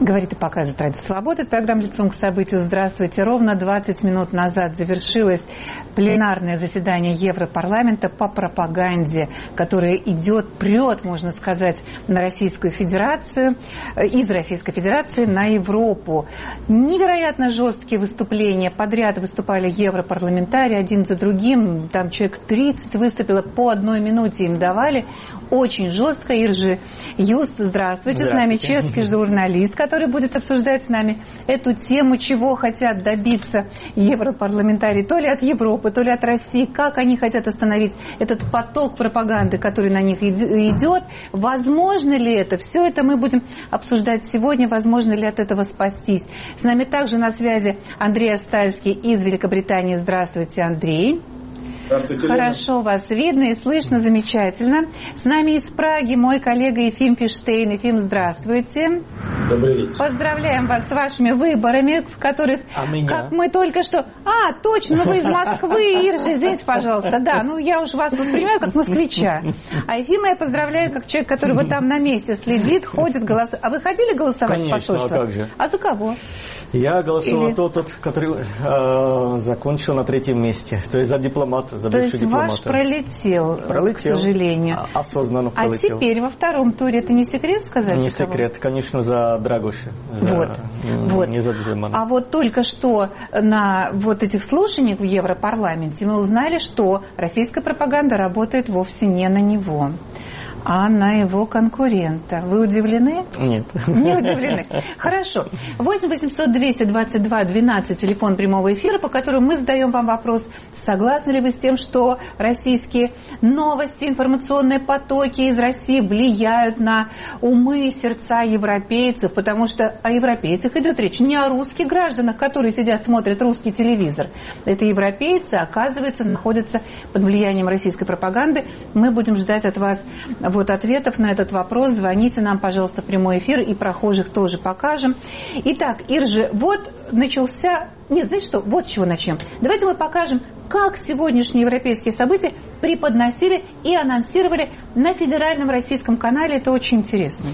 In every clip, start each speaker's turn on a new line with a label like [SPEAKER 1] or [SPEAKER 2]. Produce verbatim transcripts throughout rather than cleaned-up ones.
[SPEAKER 1] Говорит и показывает Радио Свобода. Это программа «Лицом к событию». Здравствуйте. Ровно двадцать минут назад завершилось пленарное заседание Европарламента по пропаганде, которая идет, прет, можно сказать, на Российскую Федерацию, из Российской Федерации на Европу. Невероятно жесткие выступления. Подряд выступали европарламентарии один за другим. Там человек тридцать выступило, по одной минуте им давали. Очень жестко. Иржи Юст, здравствуйте. Здравствуйте. С нами чешский журналист, который будет обсуждать с нами эту тему, чего хотят добиться европарламентарии, то ли от Европы, то ли от России, как они хотят остановить этот поток пропаганды, который на них идет. Возможно ли это? Все это мы будем обсуждать сегодня. Возможно ли от этого спастись? С нами также на связи Андрей Остальский из Великобритании. Здравствуйте, Андрей.
[SPEAKER 2] Здравствуйте,
[SPEAKER 1] Хорошо
[SPEAKER 2] Лена.
[SPEAKER 1] вас видно и слышно, замечательно. С нами из Праги мой коллега Ефим Фиштейн. Ефим, здравствуйте.
[SPEAKER 2] Добрый вечер.
[SPEAKER 1] Поздравляем вас с вашими выборами, в которых,
[SPEAKER 3] а меня?
[SPEAKER 1] Как мы только что... А, точно, вы из Москвы, Иржи, извините, пожалуйста. Да, ну я уж вас воспринимаю как москвича. А Ефима я поздравляю как человек, который вот там на месте следит, ходит, голосует. А вы ходили голосовать
[SPEAKER 3] Конечно,
[SPEAKER 1] в посольство?
[SPEAKER 3] А как же?
[SPEAKER 1] А за кого?
[SPEAKER 3] Я голосовал
[SPEAKER 1] Или...
[SPEAKER 3] тот, который э, закончил на третьем месте. То есть за дипломата, за
[SPEAKER 1] То
[SPEAKER 3] бывшего
[SPEAKER 1] есть
[SPEAKER 3] дипломата.
[SPEAKER 1] ваш пролетел,
[SPEAKER 3] пролетел,
[SPEAKER 1] к сожалению.
[SPEAKER 3] Осознанно пролетел.
[SPEAKER 1] А теперь во втором туре, это не секрет сказать?
[SPEAKER 3] Не
[SPEAKER 1] кого?
[SPEAKER 3] секрет, конечно, за Драгоша. За,
[SPEAKER 1] вот, вот.
[SPEAKER 3] Не за Дземана.
[SPEAKER 1] А вот только что на вот этих слушаниях в Европарламенте мы узнали, что российская пропаганда работает вовсе не на него, а на его конкурента. Вы удивлены?
[SPEAKER 3] Нет.
[SPEAKER 1] Не удивлены. Хорошо. восемь восемьсот двести двадцать два двенадцать, телефон прямого эфира, по которому мы задаем вам вопрос, согласны ли вы с тем, что российские новости, информационные потоки из России влияют на умы и сердца европейцев, потому что о европейцах идет речь, не о русских гражданах, которые сидят, смотрят русский телевизор. Это европейцы, оказывается, находятся под влиянием российской пропаганды. Мы будем ждать от вас вот ответов на этот вопрос. Звоните нам, пожалуйста, в прямой эфир, и прохожих тоже покажем. Итак, Иржи, вот начался... Нет, знаете что, вот с чего начнем. Давайте мы покажем, как сегодняшние европейские события преподносили и анонсировали на федеральном российском канале. Это очень интересно.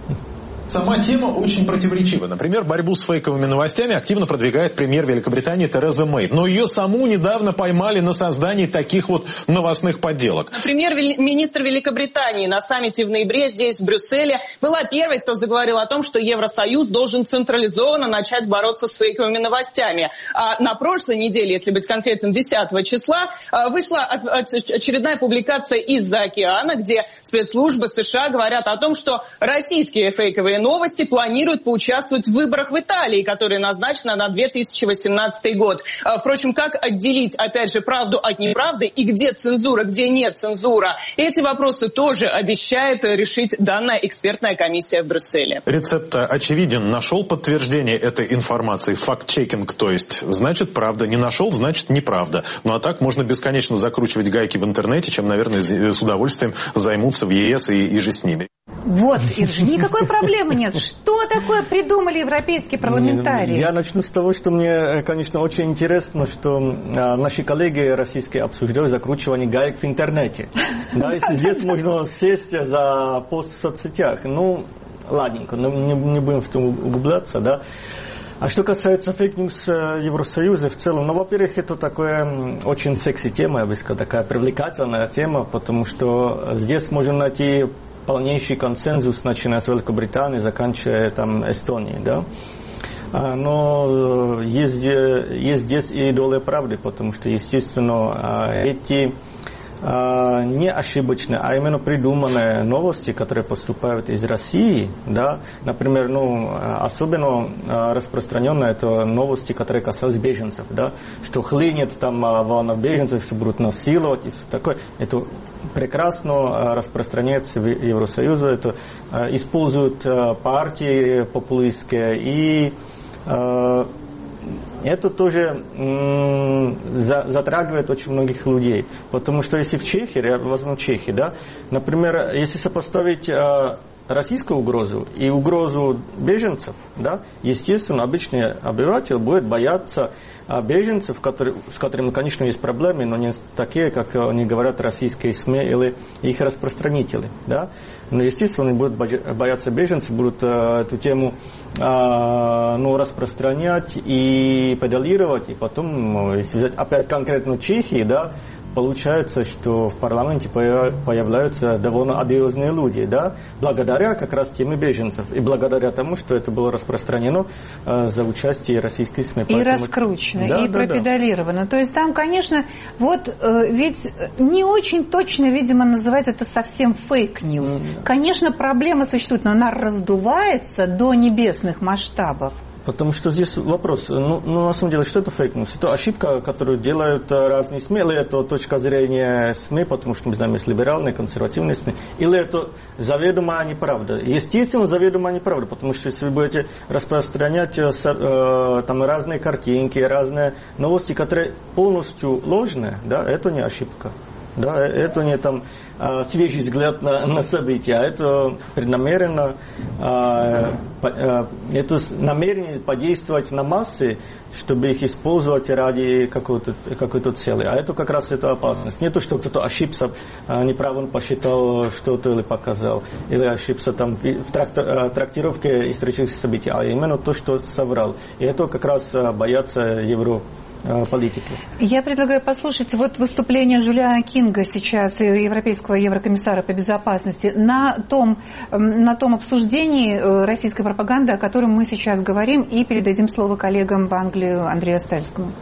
[SPEAKER 2] Сама тема очень противоречива. Например, борьбу с фейковыми новостями активно продвигает премьер Великобритании Тереза Мэй. Но ее саму недавно поймали на создании таких вот новостных подделок.
[SPEAKER 4] Премьер-министр Великобритании на саммите в ноябре здесь, в Брюсселе, была первой, кто заговорил о том, что Евросоюз должен централизованно начать бороться с фейковыми новостями. А на прошлой неделе, если быть конкретным, десятого числа, вышла очередная публикация из-за океана, где спецслужбы США говорят о том, что российские фейковые новости планируют поучаствовать в выборах в Италии, которые назначены на две тысячи восемнадцатый год. Впрочем, как отделить, опять же, правду от неправды и где цензура, где нет цензура? Эти вопросы тоже обещает решить данная экспертная комиссия в Брюсселе.
[SPEAKER 2] Рецепт очевиден. Нашел подтверждение этой информации. Факт-чекинг, то есть. Значит, правда. Не нашел, значит, неправда. Ну а так можно бесконечно закручивать гайки в интернете, чем, наверное, с удовольствием займутся в ЕС и, и же с ними.
[SPEAKER 1] Вот, Иржи, никакой проблемы нет. Что такое придумали европейские парламентарии?
[SPEAKER 3] Я начну с того, что мне, конечно, очень интересно, что наши коллеги российские обсуждают закручивание гаек в интернете. Да, если здесь можно сесть за пост в соцсетях. Ну, ладненько, не, не будем в этом углубляться, да. А что касается фейк-ньюс Евросоюза в целом, ну, во-первых, это такая очень секси-тема, я бы сказал, такая привлекательная тема, потому что здесь можно найти полнейший консенсус, начиная с Великобритании, заканчивая там Эстонией, да. Но есть, есть здесь и доля правды, потому что, естественно, эти не ошибочные, а именно придуманные новости, которые поступают из России, да, например, ну, особенно распространенные это новости, которые касались беженцев, да, что хлынет там волна беженцев, что будут насиловать и все такое. Это прекрасно распространяется в Евросоюзе, это используют партии популистские, и это тоже м- за- затрагивает очень многих людей. Потому что если в Чехии, я возьму Чехию, да, например, если сопоставить э, российскую угрозу и угрозу беженцев, да, естественно, обычный обыватель будет бояться беженцев, которые, с которыми, конечно, есть проблемы, но не такие, как они говорят российские СМИ или их распространители. Да? Но, естественно, они будут бояться беженцев, будут эту тему ну, распространять и педалировать, и потом, если взять опять конкретно Чехии, да, получается, что в парламенте появляются довольно одиозные люди, да, благодаря как раз теме беженцев и благодаря тому, что это было распространено э, за участие российской СМИ.
[SPEAKER 1] И Поэтому... раскручено, да, и да, пропедалировано. Да. То есть там, конечно, вот э, ведь не очень точно, видимо, называть это совсем фейк-ньюс. Mm. Конечно, проблема существует, но она раздувается до небесных масштабов.
[SPEAKER 3] Потому что здесь вопрос, ну, ну на самом деле, что это фейк-ньюс? Это ошибка, которую делают разные СМИ, или это точка зрения СМИ, потому что мы знаем, есть либеральные, консервативные СМИ, или это заведомая неправда. Естественно, заведомая неправда, потому что если вы будете распространять э, там разные картинки, разные новости, которые полностью ложные, да, это не ошибка. Да, это не там а, свежий взгляд на, на события, а это преднамеренно, а, а, это намерение подействовать на массы, чтобы их использовать ради какой-то, какой-то цели. А это как раз это опасность. Не то, что кто-то ошибся, а, неправильно посчитал что-то или показал, или ошибся там в, в трактировке исторических событий, а именно то, что соврал. И это как раз боятся Европы. Политики.
[SPEAKER 1] Я предлагаю послушать вот выступление Джулиана Кинга сейчас, европейского еврокомиссара по безопасности, на том, на том обсуждении российской пропаганды, о котором мы сейчас говорим, и передадим слово коллегам в Англию Андрею Стальскому.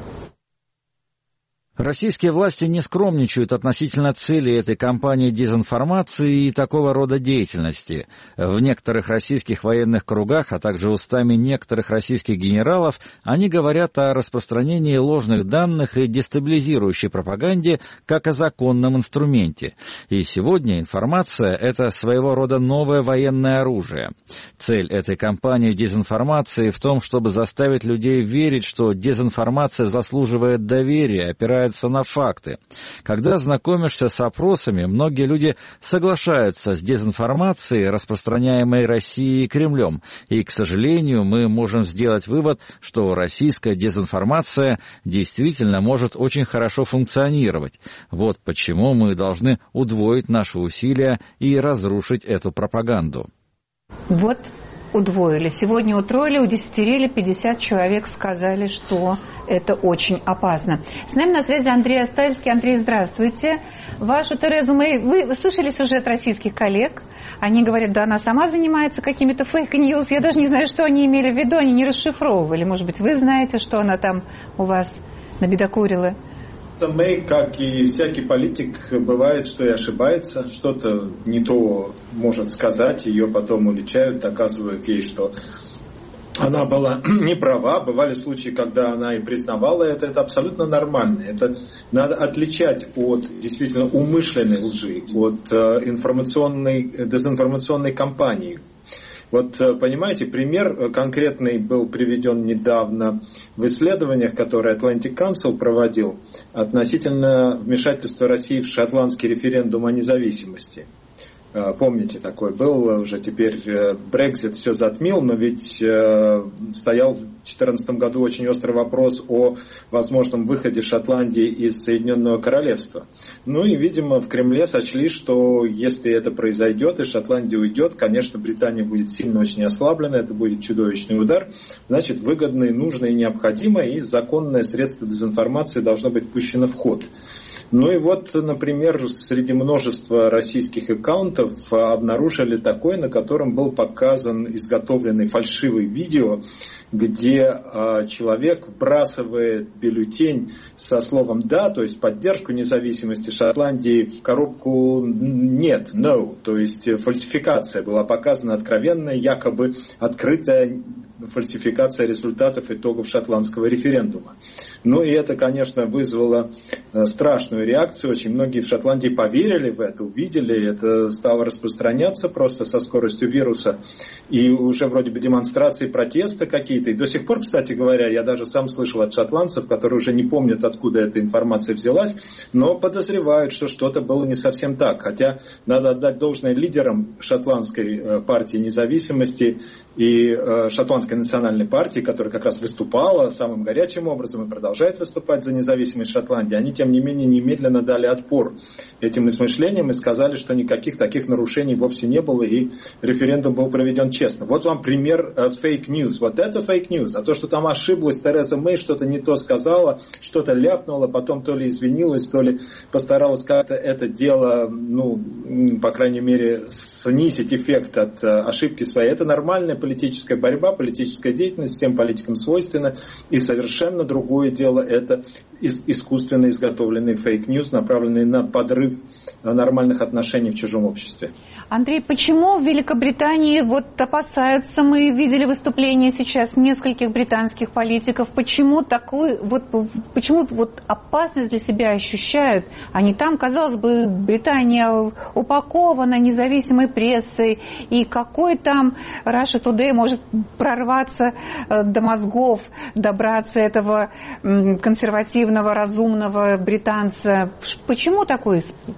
[SPEAKER 5] Российские власти не скромничают относительно цели этой кампании дезинформации и такого рода деятельности. В некоторых российских военных кругах, а также устами некоторых российских генералов, они говорят о распространении ложных данных и дестабилизирующей пропаганде как о законном инструменте. И сегодня информация – это своего рода новое военное оружие. Цель этой кампании дезинформации в том, чтобы заставить людей верить, что дезинформация заслуживает доверия, опирается на факты. Когда знакомишься с опросами, многие люди соглашаются с дезинформацией, распространяемой Россией и Кремлем. И, к сожалению, мы можем сделать вывод, что российская дезинформация действительно может очень хорошо функционировать. Вот почему мы должны удвоить наши усилия и разрушить эту пропаганду.
[SPEAKER 1] Вот удвоили. Сегодня утроили, удесятерили, пятьдесят человек сказали, что это очень опасно. С нами на связи Андрей Стальский. Андрей, здравствуйте. Вашу Терезу Мэй, вы слышали сюжет российских коллег? Они говорят, да, она сама занимается какими-то фейк-ньюс. Я даже не знаю, что они имели в виду, они не расшифровывали. Может быть, вы знаете, что она там у вас набедокурила?
[SPEAKER 6] Мэй, как и всякий политик, бывает, что и ошибается, что-то не то может сказать, ее потом уличают, доказывают ей, что она была не права. Бывали случаи, когда она и признавала это. Это абсолютно нормально. Это надо отличать от действительно умышленной лжи, от информационной, дезинформационной кампании. Вот, понимаете, пример конкретный был приведен недавно в исследованиях, которые Atlantic Council проводил относительно вмешательства России в шотландский референдум о независимости. Помните, такой был, уже теперь Брексит все затмил, но ведь э, стоял в две тысячи четырнадцатом году очень острый вопрос о возможном выходе Шотландии из Соединенного Королевства. Ну и, видимо, в Кремле сочли, что если это произойдет и Шотландия уйдет, конечно, Британия будет сильно очень ослаблена, это будет чудовищный удар, значит, выгодно и нужно и необходимо, и законное средство дезинформации должно быть пущено в ход. Ну и вот, например, среди множества российских аккаунтов обнаружили такой, на котором был показан изготовленный фальшивый видео, где э, человек вбрасывает бюллетень со словом «да», то есть поддержку независимости Шотландии, в коробку «нет», «no», то есть фальсификация была показана откровенная, якобы открытая фальсификация результатов итогов шотландского референдума. Ну и это, конечно, вызвало страшную реакцию. Очень многие в Шотландии поверили в это, увидели, это стало распространяться просто со скоростью вируса. И уже вроде бы демонстрации протеста какие-то. И до сих пор, кстати говоря, я даже сам слышал от шотландцев, которые уже не помнят, откуда эта информация взялась, но подозревают, что что-то было не совсем так. Хотя надо отдать должное лидерам шотландской партии независимости и шотландской национальной партии, которая как раз выступала самым горячим образом и продолжает выступать за независимость Шотландии. Они, тем не менее, немедленно дали отпор этим измышлениям и сказали, что никаких таких нарушений вовсе не было и референдум был проведен честно. Вот вам пример фейк-ньюс. Вот это фейк-ньюс. А то, что там ошиблась Тереза Мэй, что-то не то сказала, что-то ляпнула, потом то ли извинилась, то ли постаралась как-то это дело, ну, по крайней мере, снизить эффект от ошибки своей. Это нормальная политическая борьба, политическая деятельность, всем политикам свойственна. И совершенно другое дело это искусственно изготовленный фейк-ньюс, направленный на подрыв нормальных отношений в чужом обществе.
[SPEAKER 1] Андрей, почему в Великобритании вот опасаются, мы видели выступления сейчас нескольких британских политиков, почему такой, вот, почему вот опасность для себя ощущают? Они там, казалось бы, Британия упакована независимой прессой, и какой там Russia Today может прорваться до мозгов, добраться этого консервативного, разумного британца. Почему такой испуг?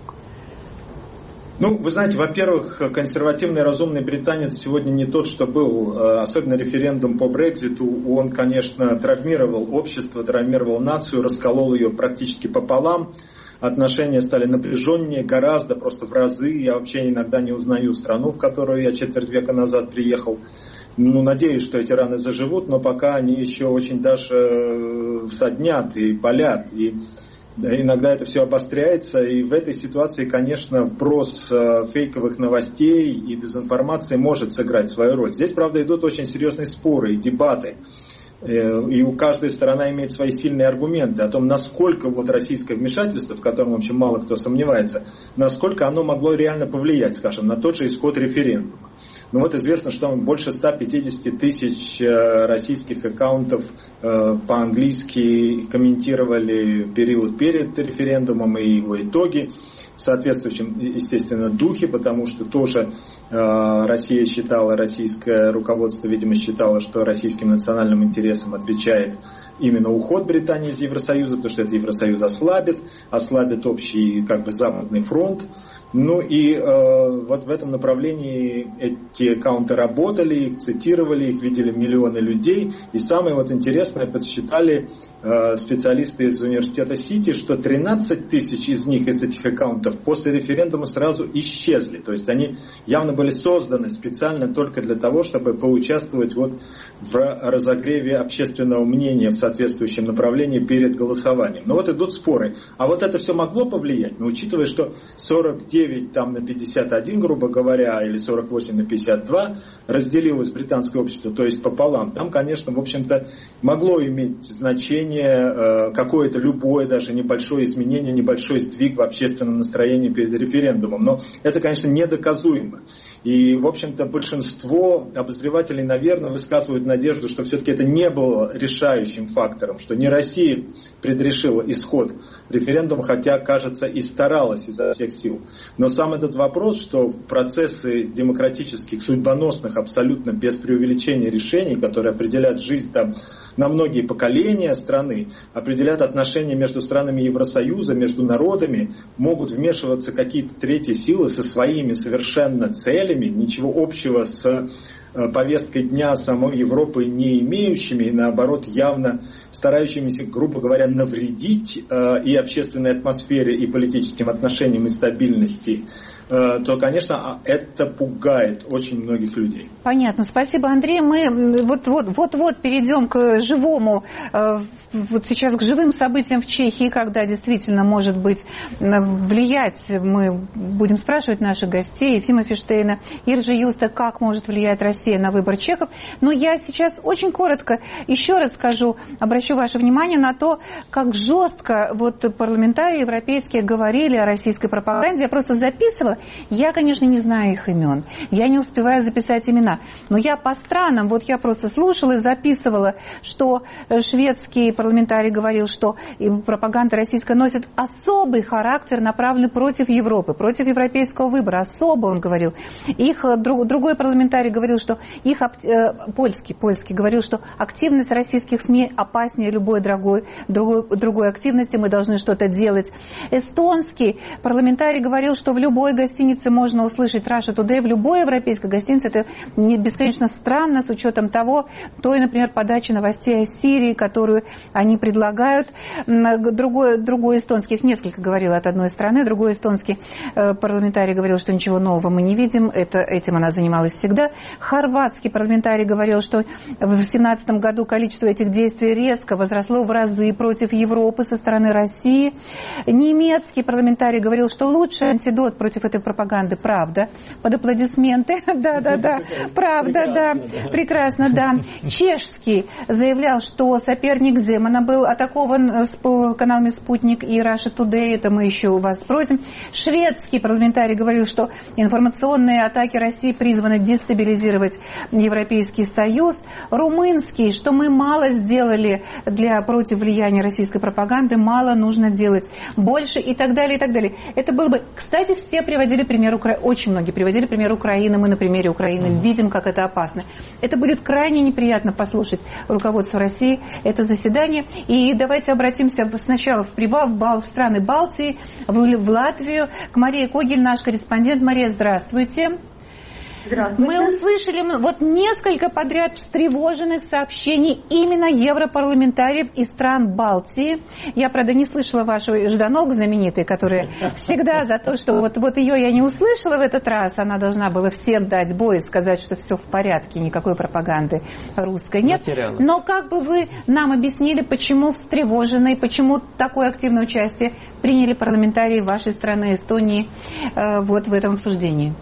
[SPEAKER 6] Ну, вы знаете, во-первых, консервативный, разумный британец сегодня не тот, что был. Особенно референдум по Брекситу, он, конечно, травмировал общество, травмировал нацию, расколол ее практически пополам. Отношения стали напряженнее, гораздо, просто в разы. Я вообще иногда не узнаю страну, в которую я четверть века назад приехал. Ну, надеюсь, что эти раны заживут, но пока они еще очень даже соднят и болят. И иногда это все обостряется. И в этой ситуации, конечно, вброс фейковых новостей и дезинформации может сыграть свою роль. Здесь, правда, идут очень серьезные споры и дебаты. И у каждой сторона имеет свои сильные аргументы о том, насколько вот российское вмешательство, в котором, в общем, мало кто сомневается, насколько оно могло реально повлиять, скажем, на тот же исход референдума. Ну вот известно, что больше ста пятидесяти тысяч российских аккаунтов по-английски комментировали период перед референдумом и его итоги в соответствующем, естественно, духе, потому что тоже Россия считала, российское руководство, видимо, считало, что российским национальным интересам отвечает именно уход Британии из Евросоюза, потому что это Евросоюз ослабит, ослабит общий как бы западный фронт. Ну и э, вот в этом направлении эти аккаунты работали, их цитировали, их видели миллионы людей. И самое вот интересное, подсчитали э, специалисты из университета Сити, что тринадцать тысяч из них, из этих аккаунтов, после референдума сразу исчезли. То есть они явно были созданы специально только для того, чтобы поучаствовать вот в разогреве общественного мнения в соответствующем направлении перед голосованием. Но вот идут споры. А вот это все могло повлиять? Но учитывая, что сорок девять там, на пятьдесят один, грубо говоря, или сорок восемь на пятьдесят два разделилось британское общество, то есть пополам. Там, конечно, в общем-то, могло иметь значение э, какое-то любое, даже небольшое изменение, небольшой сдвиг в общественном настроении перед референдумом. Но это, конечно, недоказуемо. И, в общем-то, большинство обозревателей, наверное, высказывают надежду, что все-таки это не было решающим фактором, что не Россия предрешила исход референдума, хотя, кажется, и старалась изо всех сил. Но сам этот вопрос, что в процессы демократических, судьбоносных, абсолютно без преувеличения решений, которые определяют жизнь там на многие поколения страны, определяют отношения между странами Евросоюза, между народами, могут вмешиваться какие-то третьи силы со своими совершенно целями, ничего общего с повесткой дня самой Европы не имеющими, и наоборот явно старающимися, грубо говоря, навредить э, и общественной атмосфере, и политическим отношениям, и стабильности, э, то, конечно, это пугает очень многих людей.
[SPEAKER 1] Понятно. Спасибо, Андрей. Мы вот-вот перейдем к живому, э, вот сейчас к живым событиям в Чехии, когда действительно может быть влиять, мы будем спрашивать наших гостей, Ефима Фиштейна, Иржи Юста, как может влиять Россия Россия на выбор чехов. Но я сейчас очень коротко еще раз скажу, обращу ваше внимание на то, как жестко вот парламентарии европейские говорили о российской пропаганде. Я просто записывала. Я, конечно, не знаю их имен. Я не успеваю записать имена. Но я по странам, вот я просто слушала и записывала, что шведский парламентарий говорил, что пропаганда российская носит особый характер, направленный против Европы, против европейского выбора. Особо, он говорил. Их друг, другой парламентарий говорил, что их, э, польский, польский говорил, что активность российских СМИ опаснее любой другой, другой, другой активности, мы должны что-то делать. Эстонский парламентарий говорил, что в любой гостинице можно услышать Russia Today, в любой европейской гостинице. Это бесконечно странно с учетом того, той, например, подачи новостей о Сирии, которую они предлагают. Другой, другой эстонский, их несколько говорил от одной страны, другой эстонский э, парламентарий говорил, что ничего нового мы не видим, это, этим она занималась всегда. Хорватский парламентарий говорил, что в две тысячи семнадцатом году количество этих действий резко возросло в разы против Европы со стороны России. Немецкий парламентарий говорил, что лучший антидот против этой пропаганды – правда. Под аплодисменты. Да-да-да. Правда, да. Прекрасно, да. Чешский заявлял, что соперник Земана был атакован с каналами «Спутник» и Russia Today. Это мы еще у вас спросим. Шведский парламентарий говорил, что информационные атаки России призваны дестабилизировать Европейский Союз. Румынский, что мы мало сделали для против влияния российской пропаганды, мало нужно делать больше и так далее, и так далее. Это было бы... Кстати, все приводили пример Украины, очень многие приводили пример Украины, мы на примере Украины видим, как это опасно. Это будет крайне неприятно послушать руководство России, это заседание. И давайте обратимся сначала в, Прибал, в страны Балтии, в, в Латвию, к Марии Когель, наш корреспондент. Мария, здравствуйте. Мы услышали вот несколько подряд встревоженных сообщений именно европарламентариев из стран Балтии. Я, правда, не слышала вашу Жданок знаменитый, которая всегда за то, что вот, вот ее я не услышала в этот раз. Она должна была всем дать бой и сказать, что все в порядке, никакой пропаганды русской нет. Материалы. Но как бы вы нам объяснили, почему встревожены, почему такое активное участие приняли парламентарии вашей страны, Эстонии, вот в этом обсуждении?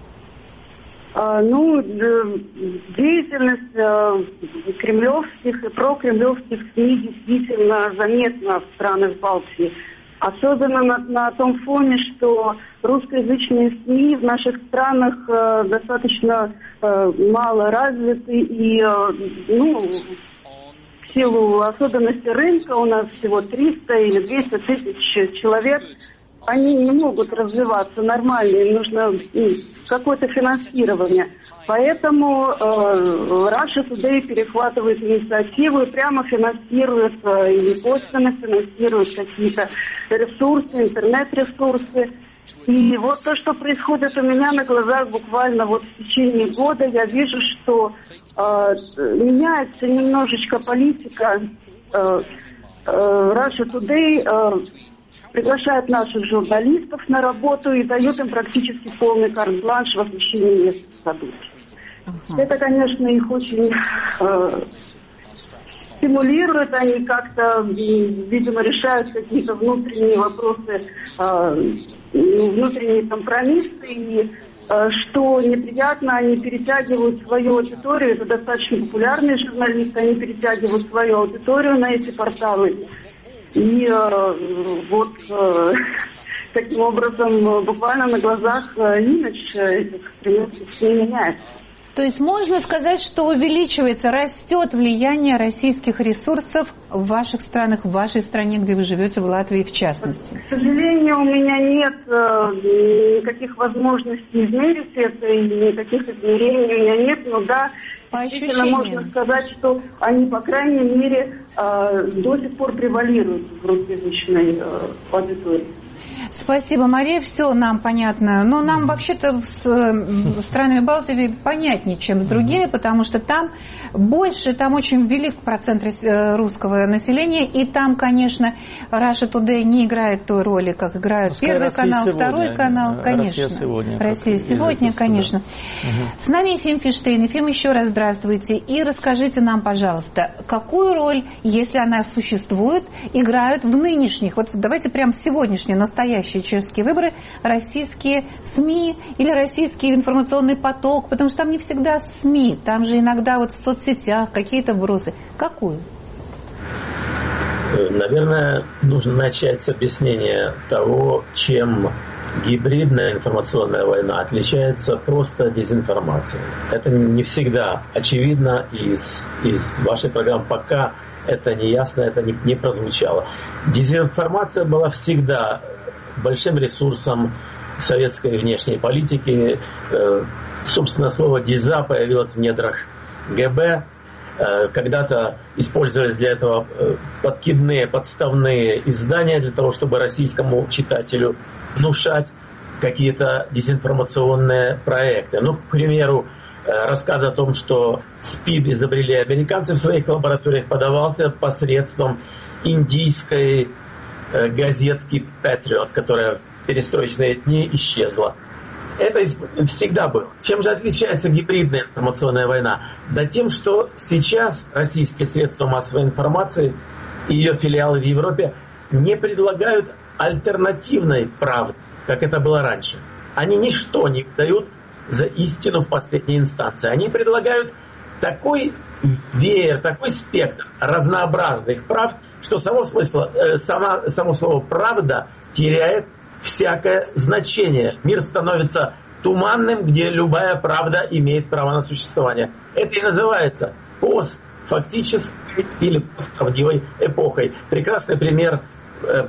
[SPEAKER 7] Ну, деятельность кремлевских и прокремлевских СМИ действительно заметна в странах Балтии. Особенно на, на том фоне, что русскоязычные СМИ в наших странах э, достаточно э, мало развиты и, э, ну, в силу особенностей рынка, у нас всего триста или двести тысяч человек, они не могут развиваться нормально, им нужно ну, какое-то финансирование. Поэтому э, Russia Today перехватывает инициативу и прямо финансирует э, или косвенно финансирует какие-то ресурсы, интернет-ресурсы. И вот то, что происходит у меня на глазах буквально вот в течение года, я вижу, что э, меняется немножечко политика. Э, э, Russia Today э, приглашает наших журналистов на работу и дает им практически полный карт-бланш в освещении местных событий. Uh-huh. Это, конечно, их очень э, стимулирует, они как-то, видимо, решают какие-то внутренние вопросы, э, внутренние компромиссы, и э, что неприятно, они перетягивают свою аудиторию, это достаточно популярные журналисты, они перетягивают свою аудиторию на эти порталы. И э, вот э, таким образом буквально на глазах э, имидж этих кремлевских СМИ меняется.
[SPEAKER 1] То есть можно сказать, что увеличивается, растет влияние российских ресурсов в ваших странах, в вашей стране, где вы живете, в Латвии в частности?
[SPEAKER 7] К сожалению, у меня нет э, никаких возможностей измерить это, и никаких измерений у меня нет, но да, действительно можно сказать, что они, по крайней мере, э, до сих пор превалируют в русскоязычной э, аудитории.
[SPEAKER 1] Спасибо, Мария, все нам понятно. Но нам вообще-то с странами Балтии понятнее, чем с другими, потому что там больше, там очень велик процент русского населения, и там, конечно, Russia Today не играет той роли, как играют Пускай Первый Россия канал, сегодня, Второй канал, конечно. Россия сегодня. Россия сегодня, конечно. Угу. С нами Ефим Финштейн. Ефим, еще раз здравствуйте. И расскажите нам, пожалуйста, какую роль, если она существует, играют в нынешних, вот давайте прям сегодняшнее, на настоящие чешские выборы, российские СМИ или российский информационный поток? Потому что там не всегда СМИ, там же иногда вот в соцсетях какие-то вбросы. Какую?
[SPEAKER 8] Наверное, нужно начать с объяснения того, чем гибридная информационная война отличается просто дезинформацией. Это не всегда очевидно, и из, из вашей программы пока это не ясно, это не, не прозвучало. Дезинформация была всегда большим ресурсом советской внешней политики. Собственно, слово «деза» появилось в недрах ГБ. Когда-то использовались для этого подкидные, подставные издания для того, чтобы российскому читателю внушать какие-то дезинформационные проекты. Ну, к примеру, рассказ о том, что СПИД изобрели американцы в своих лабораториях, подавался посредством индийской газетки «Патриот», которая в перестроечные дни исчезла. Это всегда было. Чем же отличается гибридная информационная война? Да тем, что сейчас российские средства массовой информации и ее филиалы в Европе не предлагают альтернативной правды, как это было раньше. Они ничто не дают за истину в последней инстанции. Они предлагают такой веер, такой спектр разнообразных правд, что само, смысл, э, само, само слово «правда» теряет всякое значение. Мир становится туманным, где любая правда имеет право на существование. Это и называется постфактической или постправдивой эпохой. Прекрасный пример э,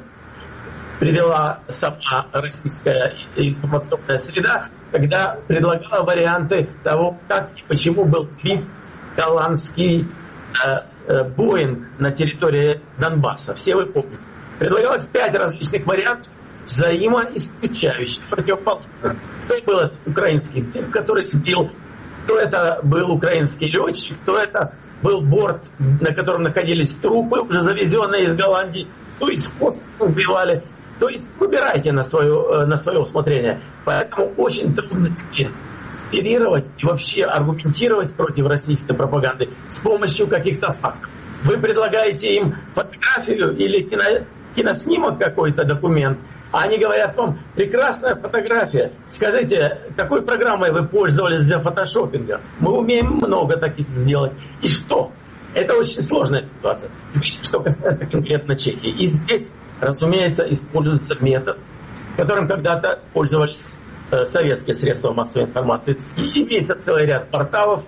[SPEAKER 8] привела сама российская информационная среда, когда предлагала варианты того, как и почему был сбит голландский э, э, Боинг на территории Донбасса. Все вы помните. Предлагалось пять различных вариантов, взаимоисключающих, противоположных. Кто был этот украинский тип, который сбил, кто это был украинский летчик, кто это был борт, на котором находились трупы, уже завезенные из Голландии, кто из космоса сбивали. То есть выбирайте на свое, на свое усмотрение. Поэтому очень трудно теперь спирировать и вообще аргументировать против российской пропаганды с помощью каких-то фактов. Вы предлагаете им фотографию или кино, киноснимок какой-то, документ, а они говорят вам: прекрасная фотография. Скажите, какой программой вы пользовались для фотошопинга? Мы умеем много таких сделать. И что? Это очень сложная ситуация. Что касается конкретно Чехии. И здесь, разумеется, используется метод, которым когда-то пользовались э, советские средства массовой информации. И имеется целый ряд порталов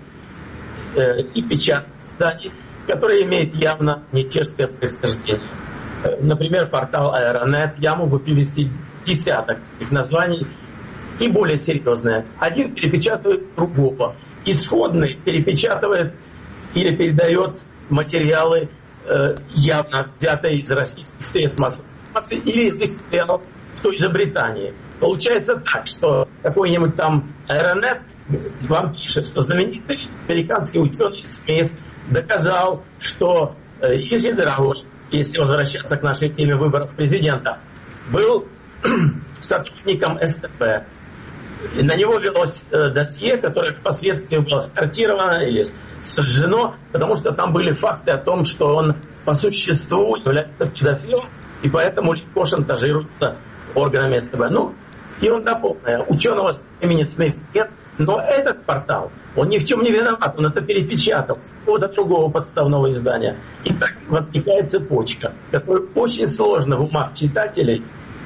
[SPEAKER 8] э, и печатных изданий, которые имеют явно не чешское происхождение. Например, портал Аэронет. Я могу привести десяток их названий и более серьезные. Один перепечатывает другого. Исходный перепечатывает или передает материалы, э, явно взятые из российских средств массовой информации или из их материалов в той же Британии. Получается так, что какой-нибудь там Аэронет вам пишет, что знаменитый американский ученый Смит доказал, что э, Ежи Драгош, если возвращаться к нашей теме выборов президента, был сотрудником эс тэ пэ. На него велось э, досье, которое впоследствии было скартировано или сожжено, потому что там были факты о том, что он по существу является педофилом, и поэтому легко шантажируется органами эс тэ пэ. Ну, ерунда полная. Ученого имени Смит нет, но этот портал, он ни в чем не виноват, он это перепечатал с какого-то другого подставного издания. И так возникает цепочка, которую очень сложно в умах читателей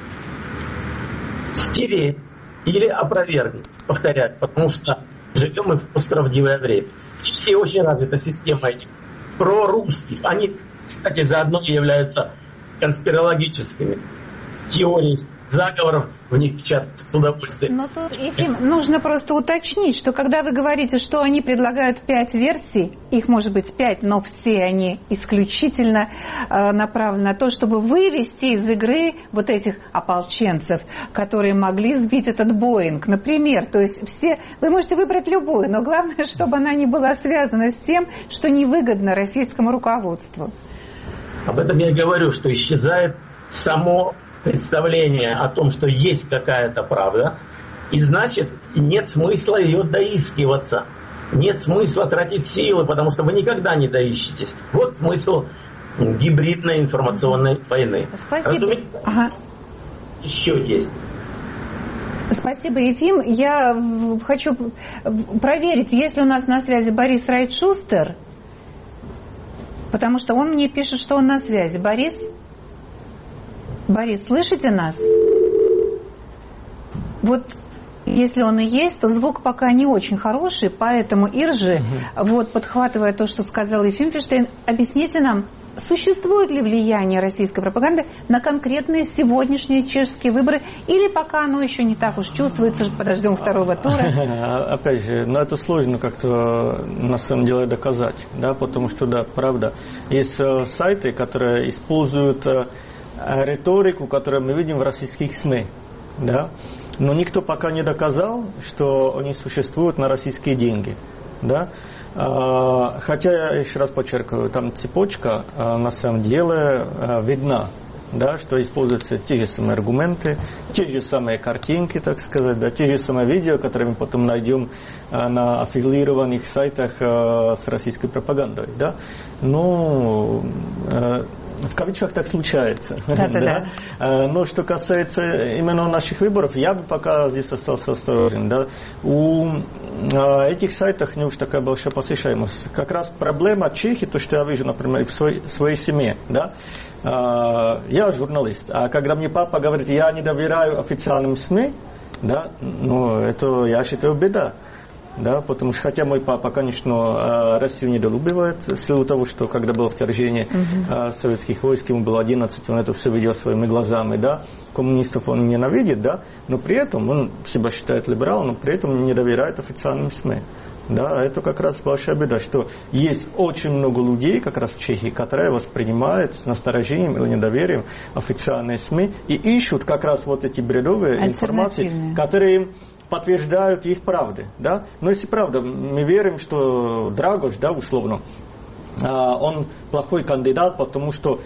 [SPEAKER 8] стереть или опровергнуть, повторять, потому что живем мы в постправдивое время. В Чехии очень развита система этих прорусских. Они, кстати, заодно являются конспирологическими теориями заговоров, в них печатают с удовольствием.
[SPEAKER 1] Но тут, Ефим, нужно просто уточнить, что когда вы говорите, что они предлагают пять версий, их может быть пять, но все они исключительно э, направлены на то, чтобы вывести из игры вот этих ополченцев, которые могли сбить этот Боинг, например. То есть все, вы можете выбрать любую, но главное, чтобы она не была связана с тем, что невыгодно российскому руководству.
[SPEAKER 8] Об этом я и говорю, что исчезает само представление о том, что есть какая-то правда, и значит, нет смысла ее доискиваться. Нет смысла тратить силы, потому что вы никогда не доищетесь. Вот смысл гибридной информационной войны.
[SPEAKER 1] Спасибо. Ага.
[SPEAKER 8] еще есть.
[SPEAKER 1] Спасибо, Ефим. Я хочу проверить, есть ли у нас на связи Борис Райт-Шустер, потому что он мне пишет, что он на связи. Борис? Борис, слышите нас? Вот если он и есть, то звук пока не очень хороший, поэтому, Иржи, угу. вот, подхватывая то, что сказал Ефим Финштейн, объясните нам, существует ли влияние российской пропаганды на конкретные сегодняшние чешские выборы, или пока оно еще не так уж чувствуется, подождем второго тура?
[SPEAKER 3] Опять же, ну это сложно как-то на самом деле доказать, да, потому что, да, правда, есть сайты, которые используют риторику, которую мы видим в российских СМИ, да, но никто пока не доказал, что они существуют на российские деньги, да. Хотя, я еще раз подчеркиваю, там цепочка на самом деле видна, да, что используются те же самые аргументы, те же самые картинки, так сказать, да, те же самые видео, которые мы потом найдем на аффилированных сайтах с российской пропагандой, да. Ну, в кавычках так случается. Да, да, да. Но что касается именно наших выборов, я бы пока здесь остался осторожен. Да. У этих сайтов не уж такая большая посещаемость. Как раз проблема Чехии, то, что я вижу, например, в своей, своей семье. Да. Я журналист, а когда мне папа говорит, я не доверяю официальным СМИ, да, ну, это, я считаю, беда. Да, потому что, хотя мой папа, конечно, Россию недолюбивает, в силу того, что когда было вторжение uh-huh. советских войск, ему было одиннадцать, он это все видел своими глазами, да, коммунистов он ненавидит, да, но при этом он себя считает либералом, но при этом не доверяет официальным СМИ. Да, это как раз большая беда, что есть очень много людей, как раз в Чехии, которые воспринимают с насторожением или недоверием официальные СМИ и ищут как раз вот эти бредовые информации, которые подтверждают их правды, да. Но если правда, мы верим, что Драгош, да, условно, он плохой кандидат, потому что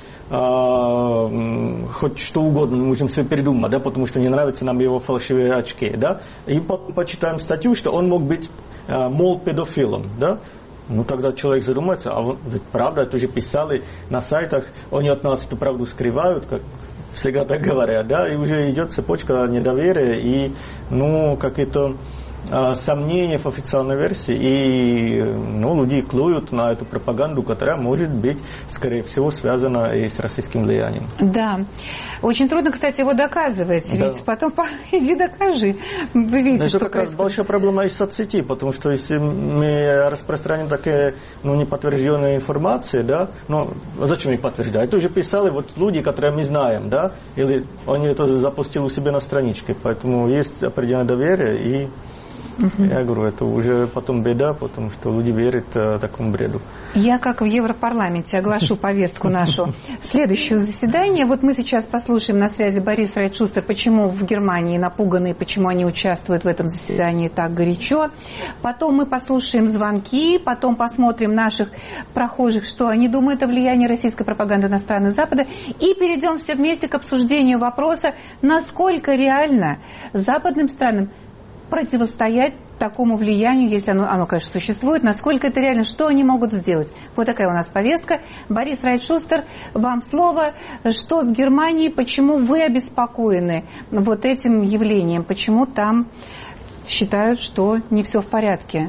[SPEAKER 3] э, хоть что угодно мы можем себе придумать, да, потому что не нравятся нам его фальшивые очки, да. И потом почитаем статью, что он мог быть, э, мол, педофилом, да. Ну, тогда человек задумается, а вот, ведь правда, это уже писали на сайтах, они от нас эту правду скрывают, как всегда так говорят, да, и уже идет цепочка недоверия и, ну, какие-то а, сомнения в официальной версии, и, ну, люди клюют на эту пропаганду, которая может быть, скорее всего, связана и с российским влиянием.
[SPEAKER 1] Да. Очень трудно, кстати, его доказывать, да. Ведь потом иди докажи. Вы видите, что
[SPEAKER 3] это как происходит. Раз большая проблема из соцсетей, потому что если мы распространяем такие, ну, неподтвержденные информации, да, ну, зачем их подтверждать? Это уже писали вот люди, которые мы знаем, да, или они это запустили у себя на страничке, поэтому есть определенное доверие, и Uh-huh. я говорю, это уже потом беда, потому что люди верят э, такому бреду.
[SPEAKER 1] Я, как в Европарламенте, оглашу повестку нашу следующего заседания. Вот мы сейчас послушаем на связи Бориса Райт-Шустер, почему в Германии напуганы, почему они участвуют в этом заседании так горячо. Потом мы послушаем звонки, потом посмотрим наших прохожих, что они думают о влиянии российской пропаганды на страны Запада, и перейдем все вместе к обсуждению вопроса, насколько реально западным странам противостоять такому влиянию, если оно, оно, конечно, существует, насколько это реально, что они могут сделать. Вот такая у нас повестка. Борис Райт-Шустер, вам слово. Что с Германией, почему вы обеспокоены вот этим явлением, почему там считают, что не все в порядке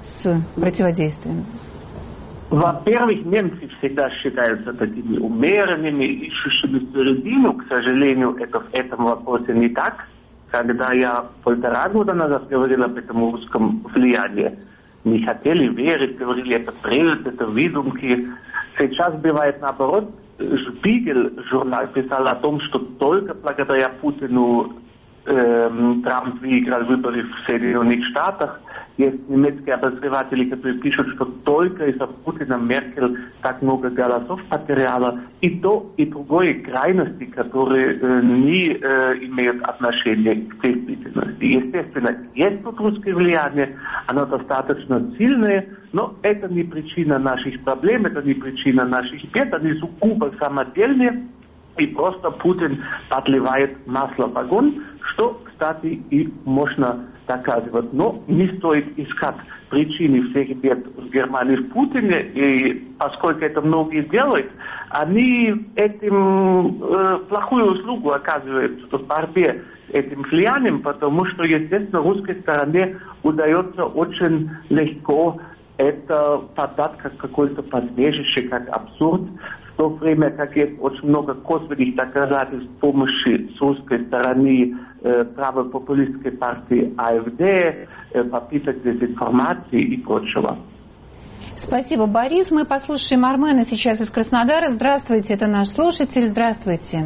[SPEAKER 1] с противодействием?
[SPEAKER 9] Во-первых, немцы всегда считаются такими умеренными, ищущими середину. К сожалению, это в этом вопросе не так. Когда я полтора года назад говорил об этом русском влиянии, не хотели верить, говорили, это бред, это выдумки. Сейчас бывает наоборот. Шпигель журнал писал о том, что только благодаря Путину э, Трамп выиграл выборы в Соединенных Штатах. Есть немецкие обозреватели, которые пишут, что только из-за Путина Меркель так много голосов потеряла. И то, и другое крайности, которые э, не э, имеют отношения к действительности. Естественно, есть тут русское влияние, оно достаточно сильное, но это не причина наших проблем, это не причина наших бед, они сугубо самодельные. И просто Путин подливает масло в огонь, что, кстати, и можно доказывать. Но не стоит искать причины всех бед в Германии в Путине, и поскольку это многие делают, они этим э, плохую услугу оказывают в борьбе с этим влиянием, потому что, естественно, русской стороне удается очень легко это подать как какое-то посмешище, как абсурд, в то время как есть очень много косвенных доказательств помощи с русской стороны э, правопопулистской партии АФД, э, попыток дезинформации и прочего.
[SPEAKER 1] Спасибо, Борис. Мы послушаем Армена сейчас из Краснодара. Здравствуйте, это наш слушатель. Здравствуйте.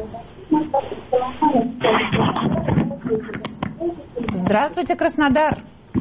[SPEAKER 1] Здравствуйте, Краснодар.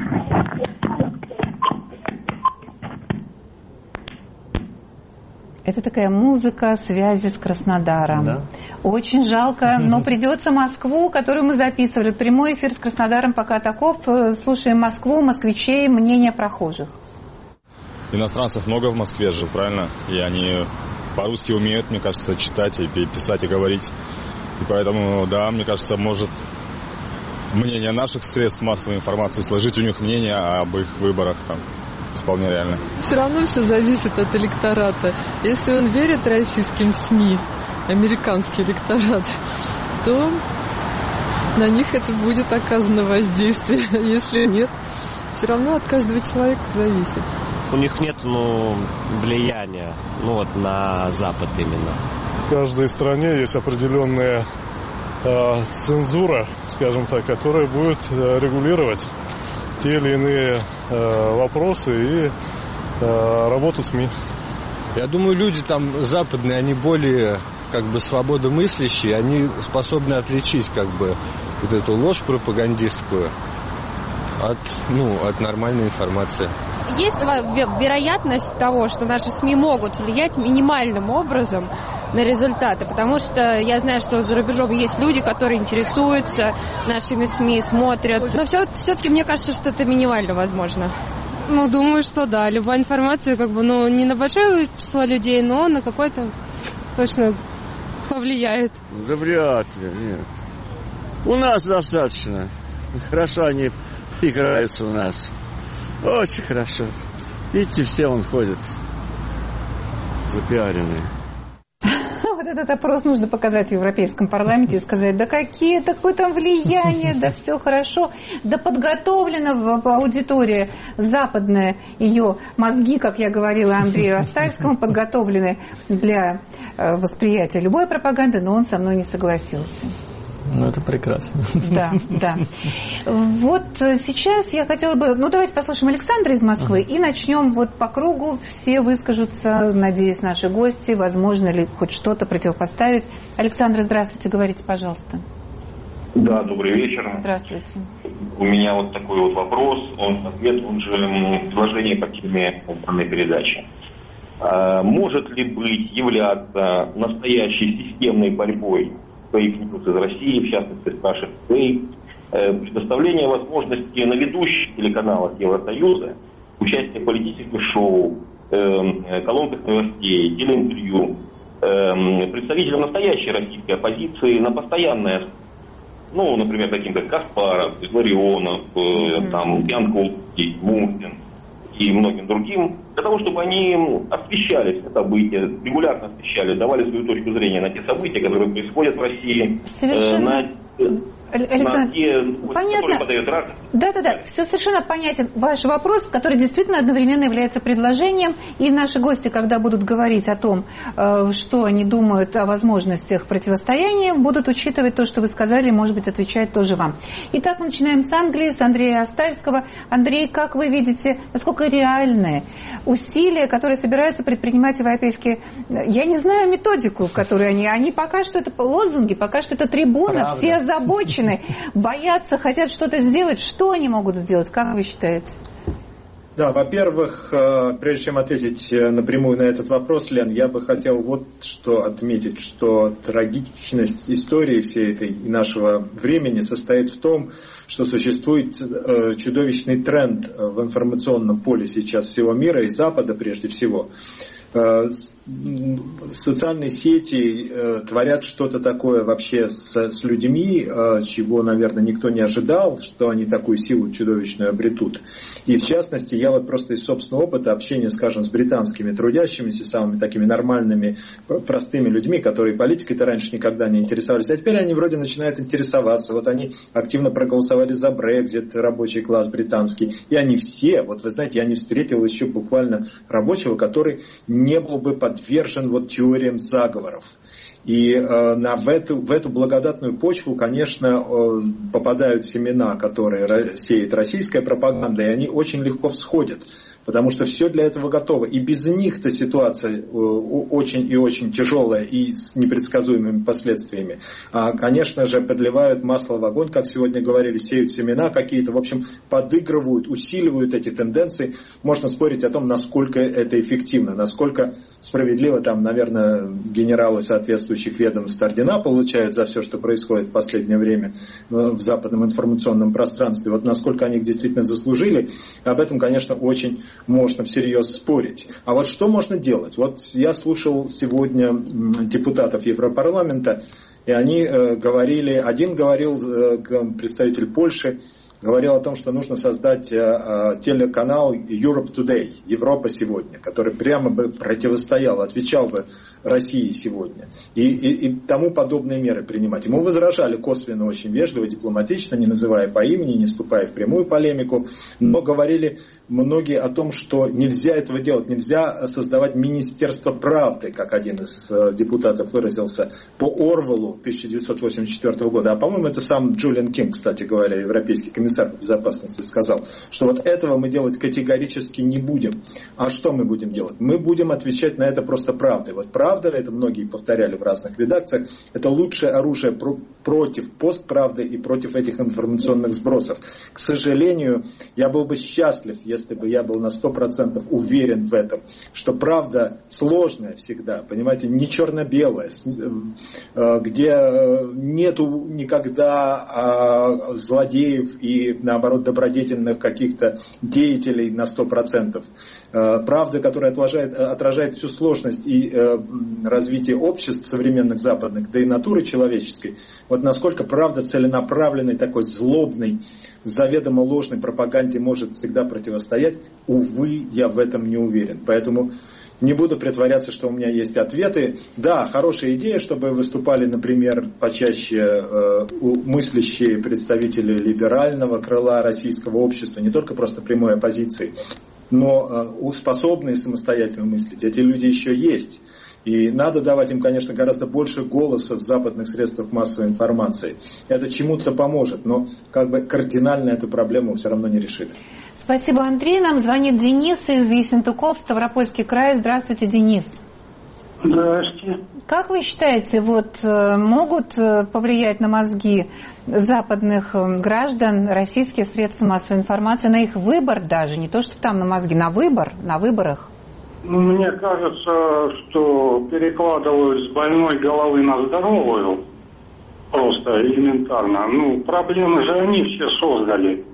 [SPEAKER 1] Это такая музыка связи с Краснодаром. Да. Очень жалко, но придется Москву, которую мы записывали. Прямой эфир с Краснодаром пока таков. Слушаем Москву, москвичей, мнение прохожих.
[SPEAKER 10] Иностранцев много в Москве же, правильно? И они по-русски умеют, мне кажется, читать и писать и говорить. И поэтому, да, мне кажется, может мнение наших средств массовой информации сложить у них мнение об их выборах там. Вполне реально.
[SPEAKER 11] Все равно все зависит от электората. Если он верит российским СМИ, американский электорат, то на них это будет оказано воздействие. Если нет, все равно от каждого человека зависит.
[SPEAKER 12] У них нет ну, влияния ну, вот, на Запад именно.
[SPEAKER 13] В каждой стране есть определенная э, цензура, скажем так, которая будет э, регулировать те или иные э, вопросы и э, работу СМИ.
[SPEAKER 14] Я думаю, люди там западные, они более как бы свободомыслящие, они способны отличить как бы вот эту ложь пропагандистскую от, ну, от нормальной информации.
[SPEAKER 15] Есть вероятность того, что наши СМИ могут влиять минимальным образом на результаты, потому что я знаю, что за рубежом есть люди, которые интересуются нашими СМИ, смотрят. Но все, все-таки мне кажется, что это минимально возможно.
[SPEAKER 11] Ну, думаю, что да. Любая информация, как бы, ну, не на большое число людей, но на какое-то точно повлияет.
[SPEAKER 16] Да вряд ли, нет. У нас достаточно. Хорошо они играются у нас. Очень хорошо. Видите, все он ходит запиаренные.
[SPEAKER 1] Вот этот опрос нужно показать в Европейском парламенте и сказать, да какие, да какое там влияние, да все хорошо, да подготовлена в аудитории западная, ее мозги, как я говорила Андрею Остальскому, подготовлены для восприятия любой пропаганды, но он со мной не согласился.
[SPEAKER 3] Ну, это прекрасно.
[SPEAKER 1] Да, да. Вот сейчас я хотела бы... Ну, давайте послушаем Александра из Москвы uh-huh. и начнем вот по кругу. Все выскажутся, надеюсь, наши гости. Возможно ли хоть что-то противопоставить. Александр, здравствуйте, говорите, пожалуйста.
[SPEAKER 17] Да, добрый вечер.
[SPEAKER 1] Здравствуйте.
[SPEAKER 17] У меня вот такой вот вопрос. Он ответ, он же предложение по теме данной передачи. Может ли быть, являться настоящей системной борьбой фейк-ньюс из России, в частности, Russia Today, предоставление возможности на ведущих телеканалах Евросоюза участия в политических шоу, колонках новостей, телеинтервью представителям настоящей российской оппозиции на постоянное, ну, например, таким как Каспаров, Ларионов, mm-hmm. там, Пьянковский, Мухин и многим другим, для того, чтобы они освещали все события, регулярно освещали, давали свою точку зрения на те события, которые происходят в России,
[SPEAKER 1] э, на, Александр,
[SPEAKER 17] на те,
[SPEAKER 1] понятно.
[SPEAKER 17] которые подают рак.
[SPEAKER 1] Да-да-да, все совершенно понятен ваш вопрос, который действительно одновременно является предложением, и наши гости, когда будут говорить о том, что они думают о возможностях противостояния, будут учитывать то, что вы сказали, может быть, отвечать тоже вам. Итак, мы начинаем с Англии, с Андрея Остальского. Андрей, как вы видите, насколько реальные усилия, которые собираются предпринимать европейские... Я не знаю методику, которую они... Они пока что это лозунги, пока что это трибуна, правда. Все озабочены, боятся, хотят что-то сделать. Что они могут сделать, как вы считаете?
[SPEAKER 6] Да, во-первых, прежде чем ответить напрямую на этот вопрос, Лен, я бы хотел вот что отметить, что трагичность истории всей этой и нашего времени состоит в том, что существует чудовищный тренд в информационном поле сейчас всего мира и Запада прежде всего. социальные сети творят что-то такое вообще с, с людьми, чего, наверное, никто не ожидал, что они такую силу чудовищную обретут. И в частности, я вот просто из собственного опыта общения, скажем, с британскими трудящимися, самыми такими нормальными, простыми людьми, которые политикой-то раньше никогда не интересовались, а теперь они вроде начинают интересоваться. Вот они активно проголосовали за Брексит, рабочий класс британский, и они все, вот вы знаете, я не встретил еще буквально рабочего, который не был бы подвержен вот теориям заговоров. И э, на, в, эту, в эту благодатную почву, конечно, э, попадают семена, которые сеет российская пропаганда, и они очень легко всходят. Потому что все для этого готово. И без них-то ситуация очень и очень тяжелая и с непредсказуемыми последствиями. А, конечно же, подливают масло в огонь, как сегодня говорили, сеют семена какие-то, в общем, подыгрывают, усиливают эти тенденции. Можно спорить о том, насколько это эффективно, насколько справедливо там, наверное, генералы соответствующих ведомств ордена получают за все, что происходит в последнее время в западном информационном пространстве. Вот насколько они их действительно заслужили, об этом, конечно, очень можно всерьез спорить. А вот что можно делать? Вот я слушал сегодня депутатов Европарламента, и они э, говорили, один говорил, э, представитель Польши, говорил о том, что нужно создать э, телеканал Europe Today, Европа сегодня, который прямо бы противостоял, отвечал бы России сегодня. И, и, и тому подобные меры принимать. Ему возражали косвенно, очень вежливо, дипломатично, не называя по имени, не вступая в прямую полемику, но говорили многие о том, что нельзя этого делать, нельзя создавать Министерство правды, как один из депутатов выразился, по Орвеллу тысяча девятьсот восемьдесят четвёртого года. А по-моему, это сам Джулиан Кинг, кстати говоря, европейский комиссар по безопасности, сказал, что вот этого мы делать категорически не будем. А что мы будем делать? Мы будем отвечать на это просто правдой. Вот правда, это многие повторяли в разных редакциях, это лучшее оружие про- против постправды и против этих информационных сбросов. К сожалению, я был бы счастлив, если бы я был на сто процентов уверен в этом, что правда сложная всегда, понимаете, не черно-белая, где нету никогда злодеев и, наоборот, добродетельных каких-то деятелей на сто процентов. Правда, которая отражает, отражает всю сложность и развитие обществ современных западных, да и натуры человеческой. Вот насколько правда целенаправленной, такой злобной, заведомо ложной пропаганде может всегда противостоять, увы, я в этом не уверен. Поэтому не буду притворяться, что у меня есть ответы. Да, хорошая идея, чтобы выступали, например, почаще э, мыслящие представители либерального крыла российского общества, не только просто прямой оппозиции, но э, способные самостоятельно мыслить. Эти люди еще есть. И надо давать им, конечно, гораздо больше голоса в западных средствах массовой информации. Это чему-то поможет, но как бы кардинально эту проблему все равно не решит.
[SPEAKER 1] Спасибо, Андрей. Нам звонит Денис из Ессентуков, Ставропольский край. Здравствуйте, Денис.
[SPEAKER 18] Здравствуйте.
[SPEAKER 1] Как вы считаете, вот могут повлиять на мозги западных граждан российские средства массовой информации, на их выбор даже, не то, что там на мозги, на выбор, на выборах?
[SPEAKER 18] Ну, мне кажется, что перекладывают с больной головы на здоровую, просто элементарно. Ну, проблемы же они все создали.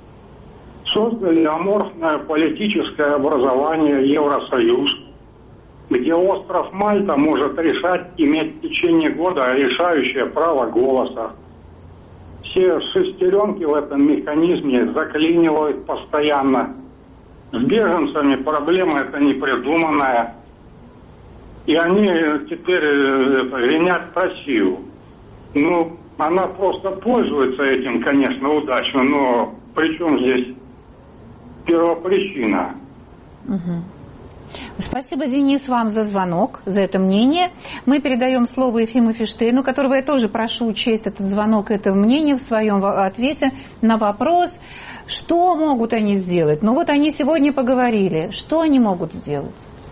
[SPEAKER 18] Создали аморфное политическое образование Евросоюз, где остров Мальта может решать, иметь в течение года решающее право голоса. Все шестеренки в этом механизме заклинивают постоянно. С беженцами проблема эта непридуманная. И они теперь винят Россию. Ну, она просто пользуется этим, конечно, удачно, но при чем здесь первопричина?
[SPEAKER 1] Угу. Спасибо, Денис, вам за звонок, за это мнение. Мы передаем слово Ефиму Фиштейну, которого я тоже прошу учесть этот звонок, это мнение в своем ответе на вопрос, что могут они сделать. Ну вот они сегодня поговорили, что они могут сделать?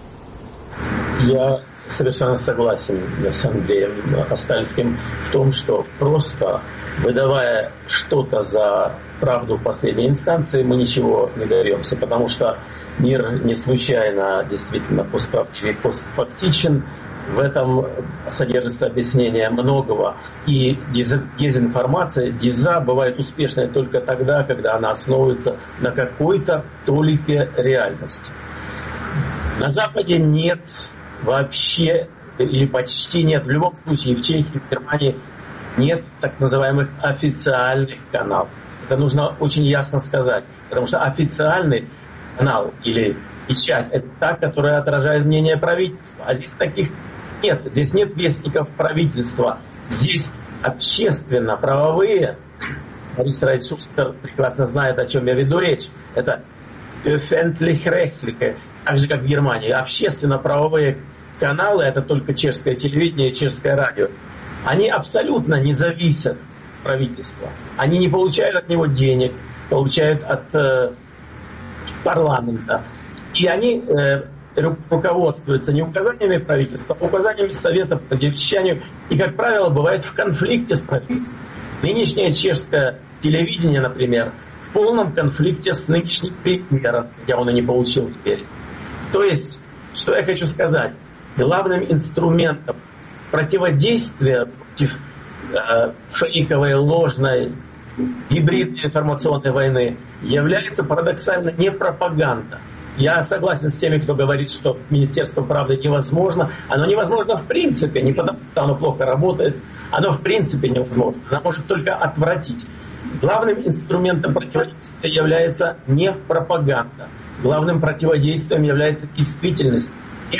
[SPEAKER 8] Я совершенно согласен с Андреем Остальским в том, что просто выдавая что-то за правду в последней инстанции, мы ничего не добьемся, потому что мир не случайно действительно постфактичен, постфактичен. В этом содержится объяснение многого. И дезинформация, деза бывает успешной только тогда, когда она основывается на какой-то толике реальности. На Западе нет вообще или почти нет, в любом случае в Чехии, в Германии нет так называемых официальных каналов. Это нужно очень ясно сказать, потому что официальный канал или печать – это та, которая отражает мнение правительства. А здесь таких нет, здесь нет вестников правительства. Здесь общественно-правовые, Борис Райт Шустер прекрасно знает, о чем я веду речь. Это öffentlich-rechtliche, так же, как в Германии. Общественно-правовые каналы, это только чешское телевидение и чешское радио, они абсолютно не зависят от правительства. Они не получают от него денег, получают от э, парламента. И они э, руководствуются не указаниями правительства, а указаниями Советов по вещанию. И, как правило, бывает в конфликте с правительством. Нынешнее чешское телевидение, например, в полном конфликте с нынешним премьером, хотя он и не получил теперь. То есть, что я хочу сказать, главным инструментом противодействия против э, фейковой, ложной, гибридной информационной войны является парадоксально не пропаганда. Я согласен с теми, кто говорит, что Министерство правды невозможно. Оно невозможно в принципе, не потому что оно плохо работает, оно в принципе невозможно. Оно может только отвратить. Главным инструментом противодействия является не пропаганда. Главным противодействием является действительность.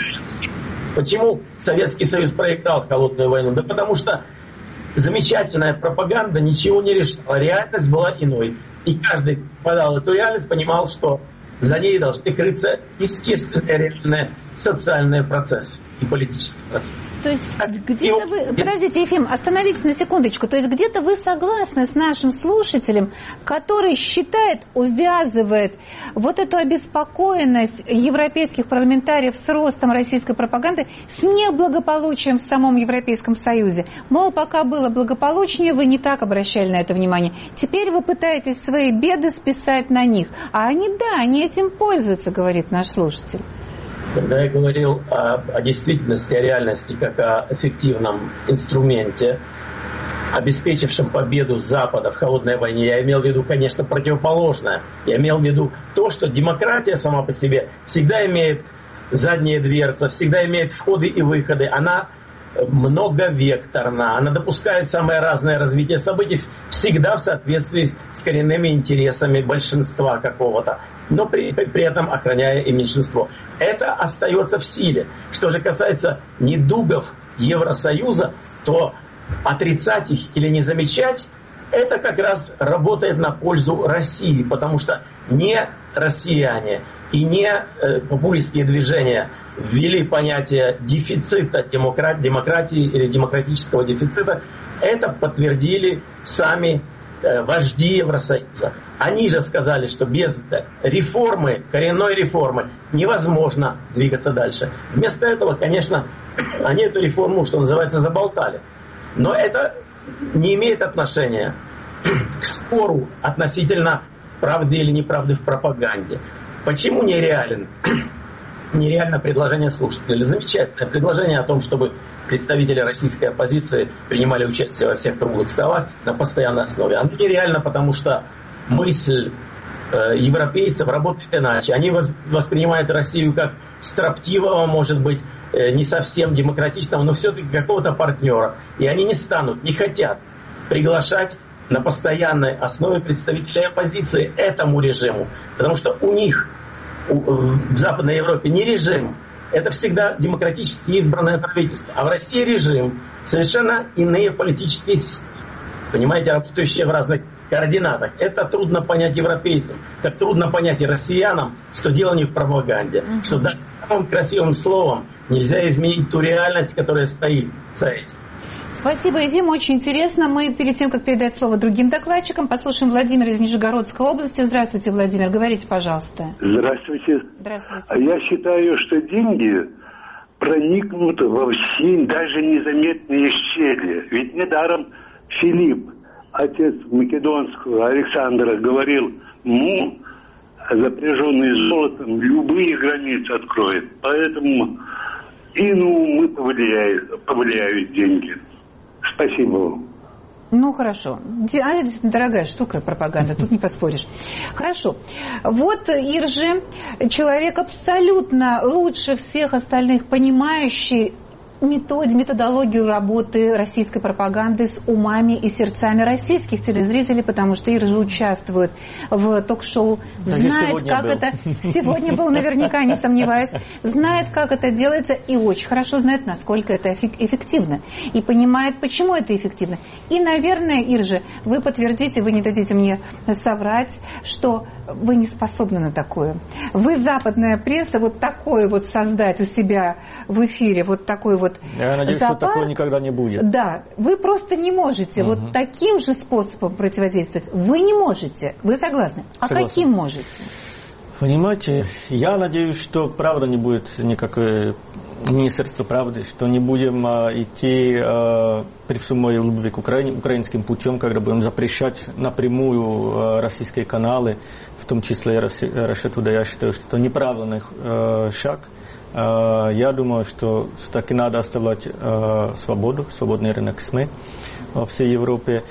[SPEAKER 8] Почему Советский Союз проиграл холодную войну? Да потому что замечательная пропаганда ничего не решала. Реальность была иной. И каждый подал эту реальность, понимал, что за ней должны крыться естественные, реальные социальные процессы и политические процессы.
[SPEAKER 1] То есть где-то вы... Подождите, Ефим, остановитесь на секундочку. То есть где-то вы согласны с нашим слушателем, который считает, увязывает вот эту обеспокоенность европейских парламентариев с ростом российской пропаганды с неблагополучием в самом Европейском Союзе. Мол, пока было благополучнее, вы не так обращали на это внимание. Теперь вы пытаетесь свои беды списать на них. А они, да, они этим пользуются, говорит наш слушатель.
[SPEAKER 8] Когда я говорил о, о действительности, о реальности, как о эффективном инструменте, обеспечившем победу Запада в холодной войне, я имел в виду, конечно, противоположное. Я имел в виду то, что демократия сама по себе всегда имеет задние дверцы, всегда имеет входы и выходы. Она многовекторна, она допускает самое разное развитие событий, всегда в соответствии с коренными интересами большинства какого-то, но при, при этом охраняя и меньшинство. Это остается в силе. Что же касается недугов Евросоюза, то отрицать их или не замечать, это как раз работает на пользу России, потому что не россияне и не э, популистские движения ввели понятие дефицита демократ, демократии или демократического дефицита. Это подтвердили сами э, вожди Евросоюза. Они же сказали, что без реформы, коренной реформы невозможно двигаться дальше. Вместо этого, конечно, они эту реформу, что называется, заболтали. Но это не имеет отношения к спору относительно правды или неправды в пропаганде. Почему нереален? Нереально предложение слушателя. Замечательное предложение о том, чтобы представители российской оппозиции принимали участие во всех круглых столах на постоянной основе. Оно нереально, потому что мысль э, европейцев работает иначе. Они воспринимают Россию как строптивого, может быть, э, не совсем демократичного, но все-таки какого-то партнера. И они не станут, не хотят приглашать на постоянной основе представителей оппозиции этому режиму. Потому что у них в Западной Европе не режим, это всегда демократически избранное правительство. А в России режим, совершенно иные политические системы. Понимаете, работающие в разных координатах. Это трудно понять европейцам, как трудно понять и россиянам, что дело не в пропаганде. Mm-hmm. Что даже самым красивым словом нельзя изменить ту реальность, которая стоит за этим.
[SPEAKER 1] Спасибо, Ефим, очень интересно. Мы перед тем, как передать слово другим докладчикам, послушаем Владимира из Нижегородской области. Здравствуйте, Владимир, говорите, пожалуйста.
[SPEAKER 19] Здравствуйте.
[SPEAKER 1] Здравствуйте.
[SPEAKER 19] Я считаю, что деньги проникнут во все даже незаметные щели. Ведь недаром Филипп, отец македонского Александра, говорил, ну, запряженный золотом, любые границы откроет. Поэтому и ну мы повлияют, повлияют деньги. Спасибо вам.
[SPEAKER 1] Ну, хорошо. Она действительно дорогая штука, пропаганда, тут не поспоришь. Хорошо. Вот Иржи, человек абсолютно лучше всех остальных понимающий метод, методологию работы российской пропаганды с умами и сердцами российских телезрителей, потому что Иржи участвует в ток-шоу, знает, как был. это... Сегодня был, наверняка, не сомневаюсь. Знает, как это делается, и очень хорошо знает, насколько это эффективно. И понимает, почему это эффективно. И, наверное, Иржи, вы подтвердите, вы не дадите мне соврать, что вы не способны на такое. Вы, западная пресса, вот такое вот создать у себя в эфире, вот такой вот
[SPEAKER 3] Я надеюсь, зоопарк, что такого никогда не будет. Да,
[SPEAKER 1] вы просто не можете. Угу. Вот таким же способом противодействовать вы не можете. Вы согласны? А Согласен. Каким можете?
[SPEAKER 3] Понимаете, я надеюсь, что правда не будет никакой Министерства правды, что не будем а, идти а, при всей моей любви к Украине украинским путем, когда будем запрещать напрямую а, российские каналы, в том числе Решету, да, я считаю, что это неправильный а, шаг. А, я думаю, что все-таки надо оставлять а, свободу, свободный рынок СМИ во всей Европе.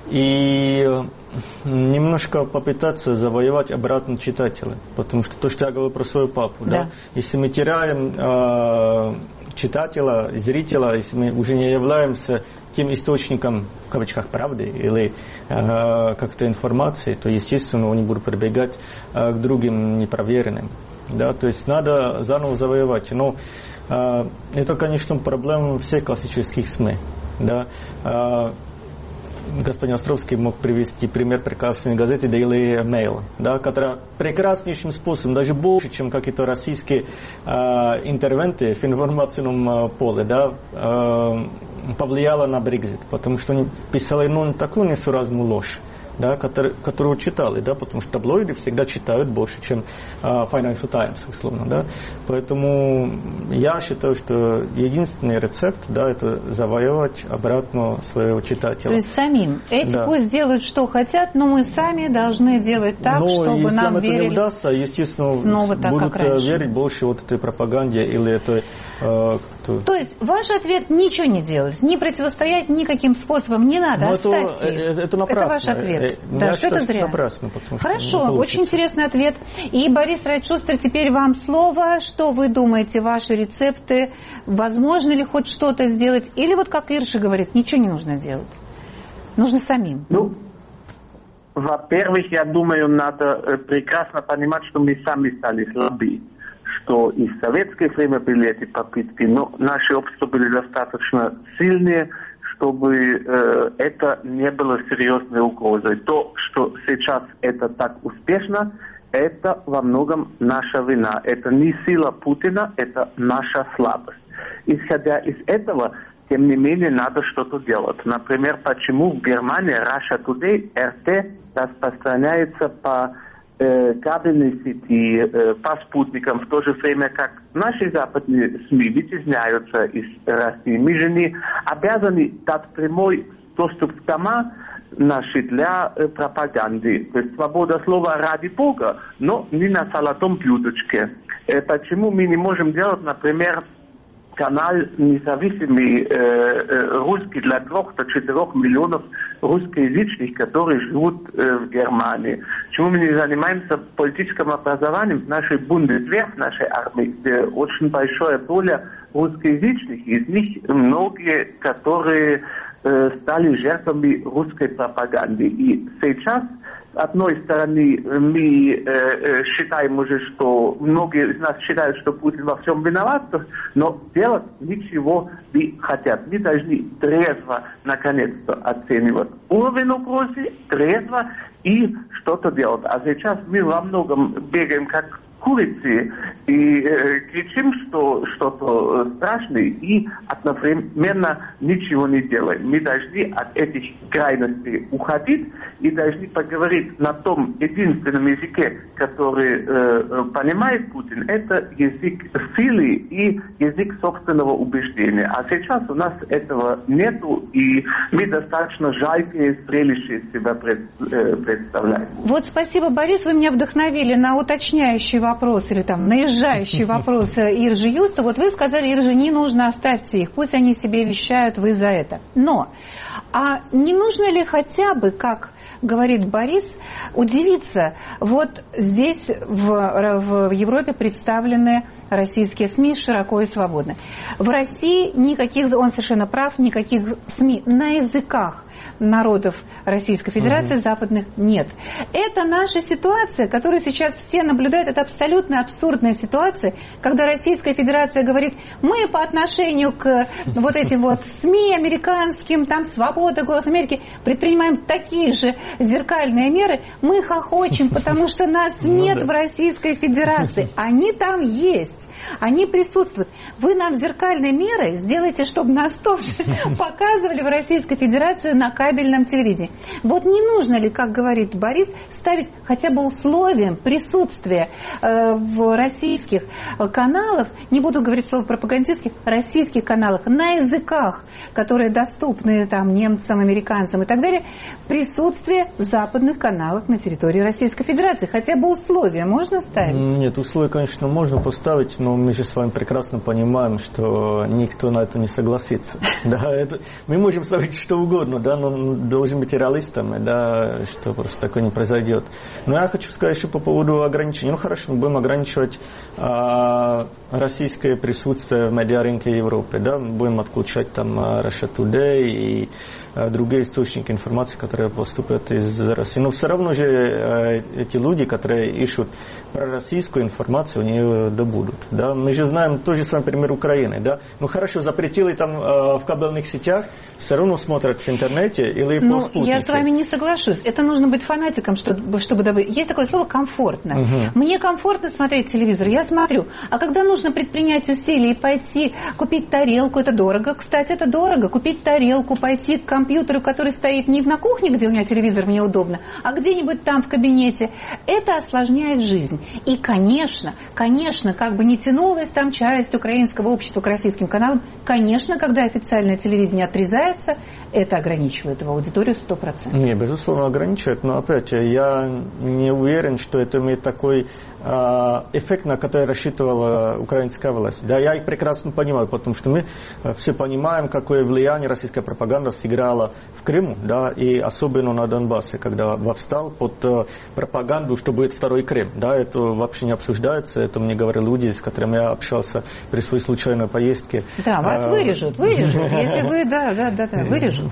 [SPEAKER 3] И немножко попытаться завоевать обратно читателя. Потому что то, что я говорил про свою папу, да. Да, если мы теряем э, читателя, зрителя, если мы уже не являемся тем источником, в кавычках, правды или э, как-то информации, то, естественно, они будут прибегать э, к другим непроверенным. Да? То есть надо заново завоевать. Но э, это, конечно, проблема всех классических СМИ. Да? Э, Господин Островский мог привести пример прекрасной газеты Daily Mail, да, которая прекраснейшим способом, даже больше, чем какие-то российские э, интервенты в информационном э, поле, да, э, повлияла на Brexit, потому что они писали ну, такую несуразную ложь, да, который, которую читали, да, потому что таблоиды всегда читают больше, чем uh, Financial Times, условно, да. Поэтому я считаю, что единственный рецепт, да, это завоевать обратно своего читателя.
[SPEAKER 1] То есть самим. Эти да. пусть делают, что хотят, но мы сами должны делать так, но чтобы нам верили.
[SPEAKER 3] Если это не удастся, естественно, так, будут верить больше вот этой пропаганде или этой... Uh,
[SPEAKER 1] То есть ваш ответ — ничего не делать, не противостоять никаким способом, не надо, но оставьте.
[SPEAKER 3] Это, это напрасно.
[SPEAKER 1] Это ваш ответ.
[SPEAKER 3] Да,
[SPEAKER 1] я что
[SPEAKER 3] считаю,
[SPEAKER 1] это зря.
[SPEAKER 3] Напрасно,
[SPEAKER 1] Хорошо, очень интересный ответ. И, Борис Райчустер, теперь вам слово. Что вы думаете, ваши рецепты? Возможно ли хоть что-то сделать? Или вот как Иржи говорит, ничего не нужно делать? Нужно самим.
[SPEAKER 9] Ну, во-первых, я думаю, надо прекрасно понимать, что мы сами стали слабы. Что и в советское время были эти попытки, но наши общества были достаточно сильные, чтобы э, это не было серьезной угрозой. То, что сейчас это так успешно, это во многом наша вина. Это не сила Путина, это наша слабость. Исходя из этого, тем не менее, надо что-то делать. Например, почему в Германии Russia Today, эр тэ, распространяется по э, кабельной сети, э, по спутникам, в то же время как наши западные СМИ вытесняются из России. Мы же не обязаны дать прямой доступ к дома наши для э, пропаганды. То есть свобода слова ради Бога, но не на золотом блюдечке. Э, почему мы не можем делать, например, канал независимый э, э, русский для трех до четырех миллионов русскоязычных, которые живут э, в Германии. Почему мы не занимаемся политическим образованием в нашей Бундесвер, в нашей армии, где очень большая доля русскоязычных, из них многие, которые э, стали жертвами русской пропаганды. И сейчас, с одной стороны, мы э, считаем уже, что многие из нас считают, что Путин во всем виноват, но делать ничего не хотят. Мы должны трезво, наконец-то, оценивать уровень угрозы, трезво и что-то делать. А сейчас мы во многом бегаем как курицы и э, кричим, что что-то страшное, и одновременно ничего не делаем. Мы должны от этих крайностей уходить и должны поговорить на том единственном языке, который э, понимает Путин, это язык силы и язык собственного убеждения. А сейчас у нас этого нету, и мы достаточно жалкие зрелища себя пред, э, представляем.
[SPEAKER 1] Вот спасибо, Борис, вы меня вдохновили на уточняющий вопрос. вопрос, или там наезжающий вопрос Иржи Юста, вот вы сказали, Иржи, не нужно, оставьте их, пусть они себе вещают, вы за это. Но, а не нужно ли хотя бы, как говорит Борис, удивиться, вот здесь в, в Европе представлены российские СМИ широко и свободно. В России никаких, он совершенно прав, никаких СМИ на языках народов Российской Федерации угу. западных нет. Это наша ситуация, которую сейчас все наблюдают. Это абсолютно абсурдная ситуация, когда Российская Федерация говорит, мы по отношению к вот этим вот СМИ американским, там «Свобода», «Голос Америки» предпринимаем такие же зеркальные меры. Мы хохочем, потому что нас нет в Российской Федерации. Они там есть. Они присутствуют. Вы нам зеркальные меры сделайте, чтобы нас тоже показывали в Российской Федерации на кабельном телевидении. Вот не нужно ли, как говорит Борис, ставить хотя бы условием присутствия э, в российских каналах, не буду говорить слово пропагандистских, российских каналах, на языках, которые доступны там немцам, американцам и так далее, присутствие западных каналов на территории Российской Федерации. Хотя бы условия можно ставить?
[SPEAKER 3] Нет, условия, конечно, можно поставить, но мы же с вами прекрасно понимаем, что никто на это не согласится. Да, это, мы можем ставить что угодно, да, но должны быть реалистами, да, что просто такое не произойдет. Но я хочу сказать еще по поводу ограничений. Ну хорошо, мы будем ограничивать а, российское присутствие в медиарынке Европы, да, мы будем отключать там Russia Today и а, другие источники информации, которые поступают из России. Но все равно же а, эти люди, которые ищут пророссийскую информацию, они добудут. Да. Мы же знаем тот же самый пример Украины. Да. Ну хорошо, запретили там а, в кабельных сетях, все равно смотрят в интернете или по
[SPEAKER 1] ну,
[SPEAKER 3] спутнику.
[SPEAKER 1] Я с вами не соглашусь. Это нужно быть фанатиком, чтобы, чтобы добыть. Есть такое слово «комфортно». Угу. Мне комфортно смотреть телевизор, я смотрю. А когда нужно предпринять усилия и пойти купить тарелку, это дорого. Кстати, это дорого. Купить тарелку, пойти к компьютеру, который стоит не на кухне, где у меня телевизор, мне удобно, а где-нибудь там в кабинете. Это осложняет жизнь. И, конечно, конечно, как бы не тянулась там часть украинского общества к российским каналам, конечно, когда официальное телевидение отрезается, это ограничивает его аудиторию сто процентов.
[SPEAKER 3] Не, безусловно, ограничивает, но опять я не уверен, что это имеет такой э, эффект, на который рассчитывала украинская власть. Да, я их прекрасно понимаю, потому что мы все понимаем, какое влияние российская пропаганда сыграла в Крыму, да, и особенно на Донбассе, когда восстал под э, пропаганду, что будет второй Крым. Да, это вообще не обсуждается, это мне говорили люди, с которыми я общался при своей случайной поездке.
[SPEAKER 1] Да, вас вырежут, вырежут, если вы, да, да, да, да, вырежут.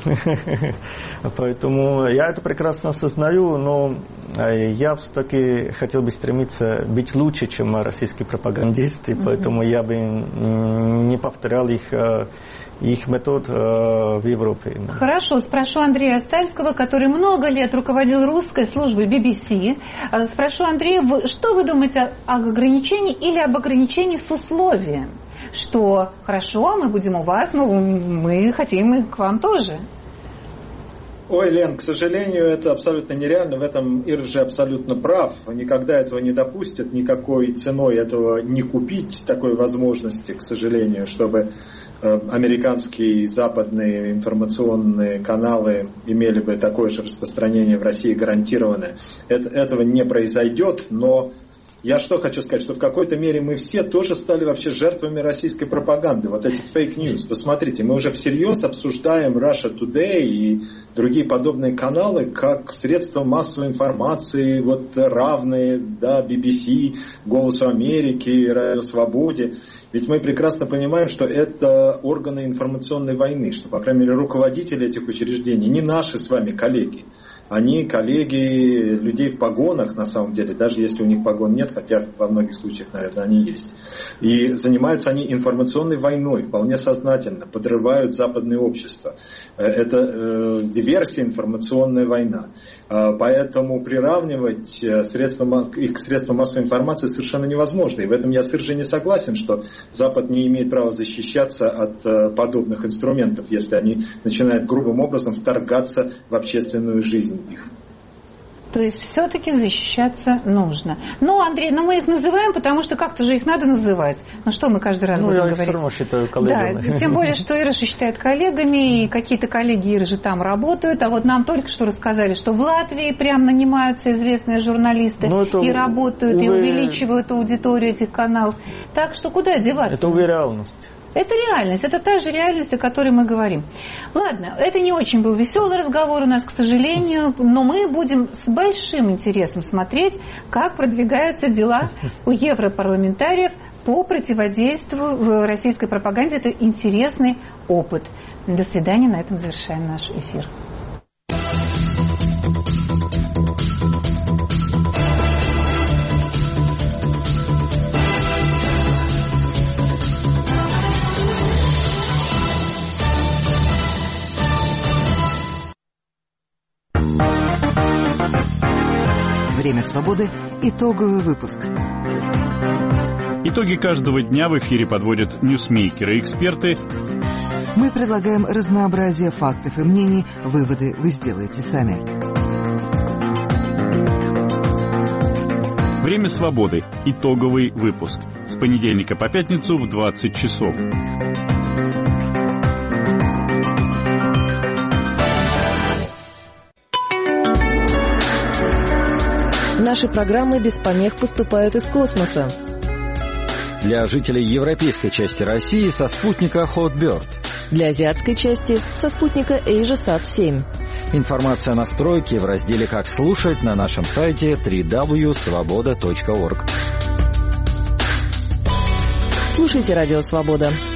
[SPEAKER 3] Поэтому я это прекрасно осознаю, но я все-таки хотел бы стремиться быть лучше, чем российские пропагандисты, поэтому я бы не повторял их, их метод в Европе.
[SPEAKER 1] Хорошо, спрошу Андрея Стальского, который много лет руководил русской службой би би си. Спрошу Андрея, что вы думаете об ограничении или об ограничении с условием? Что хорошо, мы будем у вас, но мы хотим и к вам тоже.
[SPEAKER 6] Ой, Лен, к сожалению, это абсолютно нереально. В этом Иржи абсолютно прав. Никогда этого не допустят, никакой ценой этого не купить, такой возможности, к сожалению, чтобы американские и западные информационные каналы имели бы такое же распространение в России гарантированное. Это, этого не произойдет, но я что хочу сказать, что в какой-то мере мы все тоже стали вообще жертвами российской пропаганды, вот этих фейк-ньюс. Посмотрите, мы уже всерьез обсуждаем Russia Today и другие подобные каналы как средства массовой информации, вот равные, да, би би си, Голосу Америки, Радио Свободе. Ведь мы прекрасно понимаем, что это органы информационной войны, что, по крайней мере, руководители этих учреждений не наши с вами коллеги. Они коллеги людей в погонах, на самом деле, даже если у них погон нет, хотя во многих случаях, наверное, они есть. И занимаются они информационной войной, вполне сознательно, подрывают западное общество. Это э, диверсия, информационная война. Поэтому приравнивать средства, их к средствам массовой информации совершенно невозможно. И в этом я с Иржей не согласен, что Запад не имеет права защищаться от подобных инструментов, если они начинают грубым образом вторгаться в общественную жизнь их.
[SPEAKER 1] То есть все-таки защищаться нужно. Ну, Андрей, ну мы их называем, потому что как-то же их надо называть. Ну что мы каждый раз
[SPEAKER 3] ну,
[SPEAKER 1] будем
[SPEAKER 3] я
[SPEAKER 1] говорить?
[SPEAKER 3] все равно считаю коллегами.
[SPEAKER 1] Да, тем более, что Ирыша считает коллегами, и какие-то коллеги Ирыши там работают. А вот нам только что рассказали, что в Латвии прям нанимаются известные журналисты это, и работают, увы... и увеличивают аудиторию этих каналов. Так что куда деваться?
[SPEAKER 3] Это увы реальность.
[SPEAKER 1] Это реальность, это та же реальность, о которой мы говорим. Ладно, это не очень был веселый разговор у нас, к сожалению, но мы будем с большим интересом смотреть, как продвигаются дела у европарламентариев по противодействию российской пропаганде. Это интересный опыт. До свидания, на этом завершаем наш эфир.
[SPEAKER 20] Время свободы. Итоговый выпуск.
[SPEAKER 21] Итоги каждого дня в эфире подводят ньюсмейкеры и эксперты.
[SPEAKER 20] Мы предлагаем разнообразие фактов и мнений. Выводы вы сделаете сами.
[SPEAKER 21] Время свободы. Итоговый выпуск. С понедельника по пятницу в двадцать часов.
[SPEAKER 22] Наши программы без помех поступают из космоса.
[SPEAKER 5] Для жителей европейской части России со спутника Hotbird.
[SPEAKER 22] Для азиатской части со спутника AsiaSat семь.
[SPEAKER 5] Информация о настройке в разделе «Как слушать» на нашем сайте дабл-ю дабл ю дабл ю точка свобода точка орг.
[SPEAKER 22] Слушайте «Радио Свобода».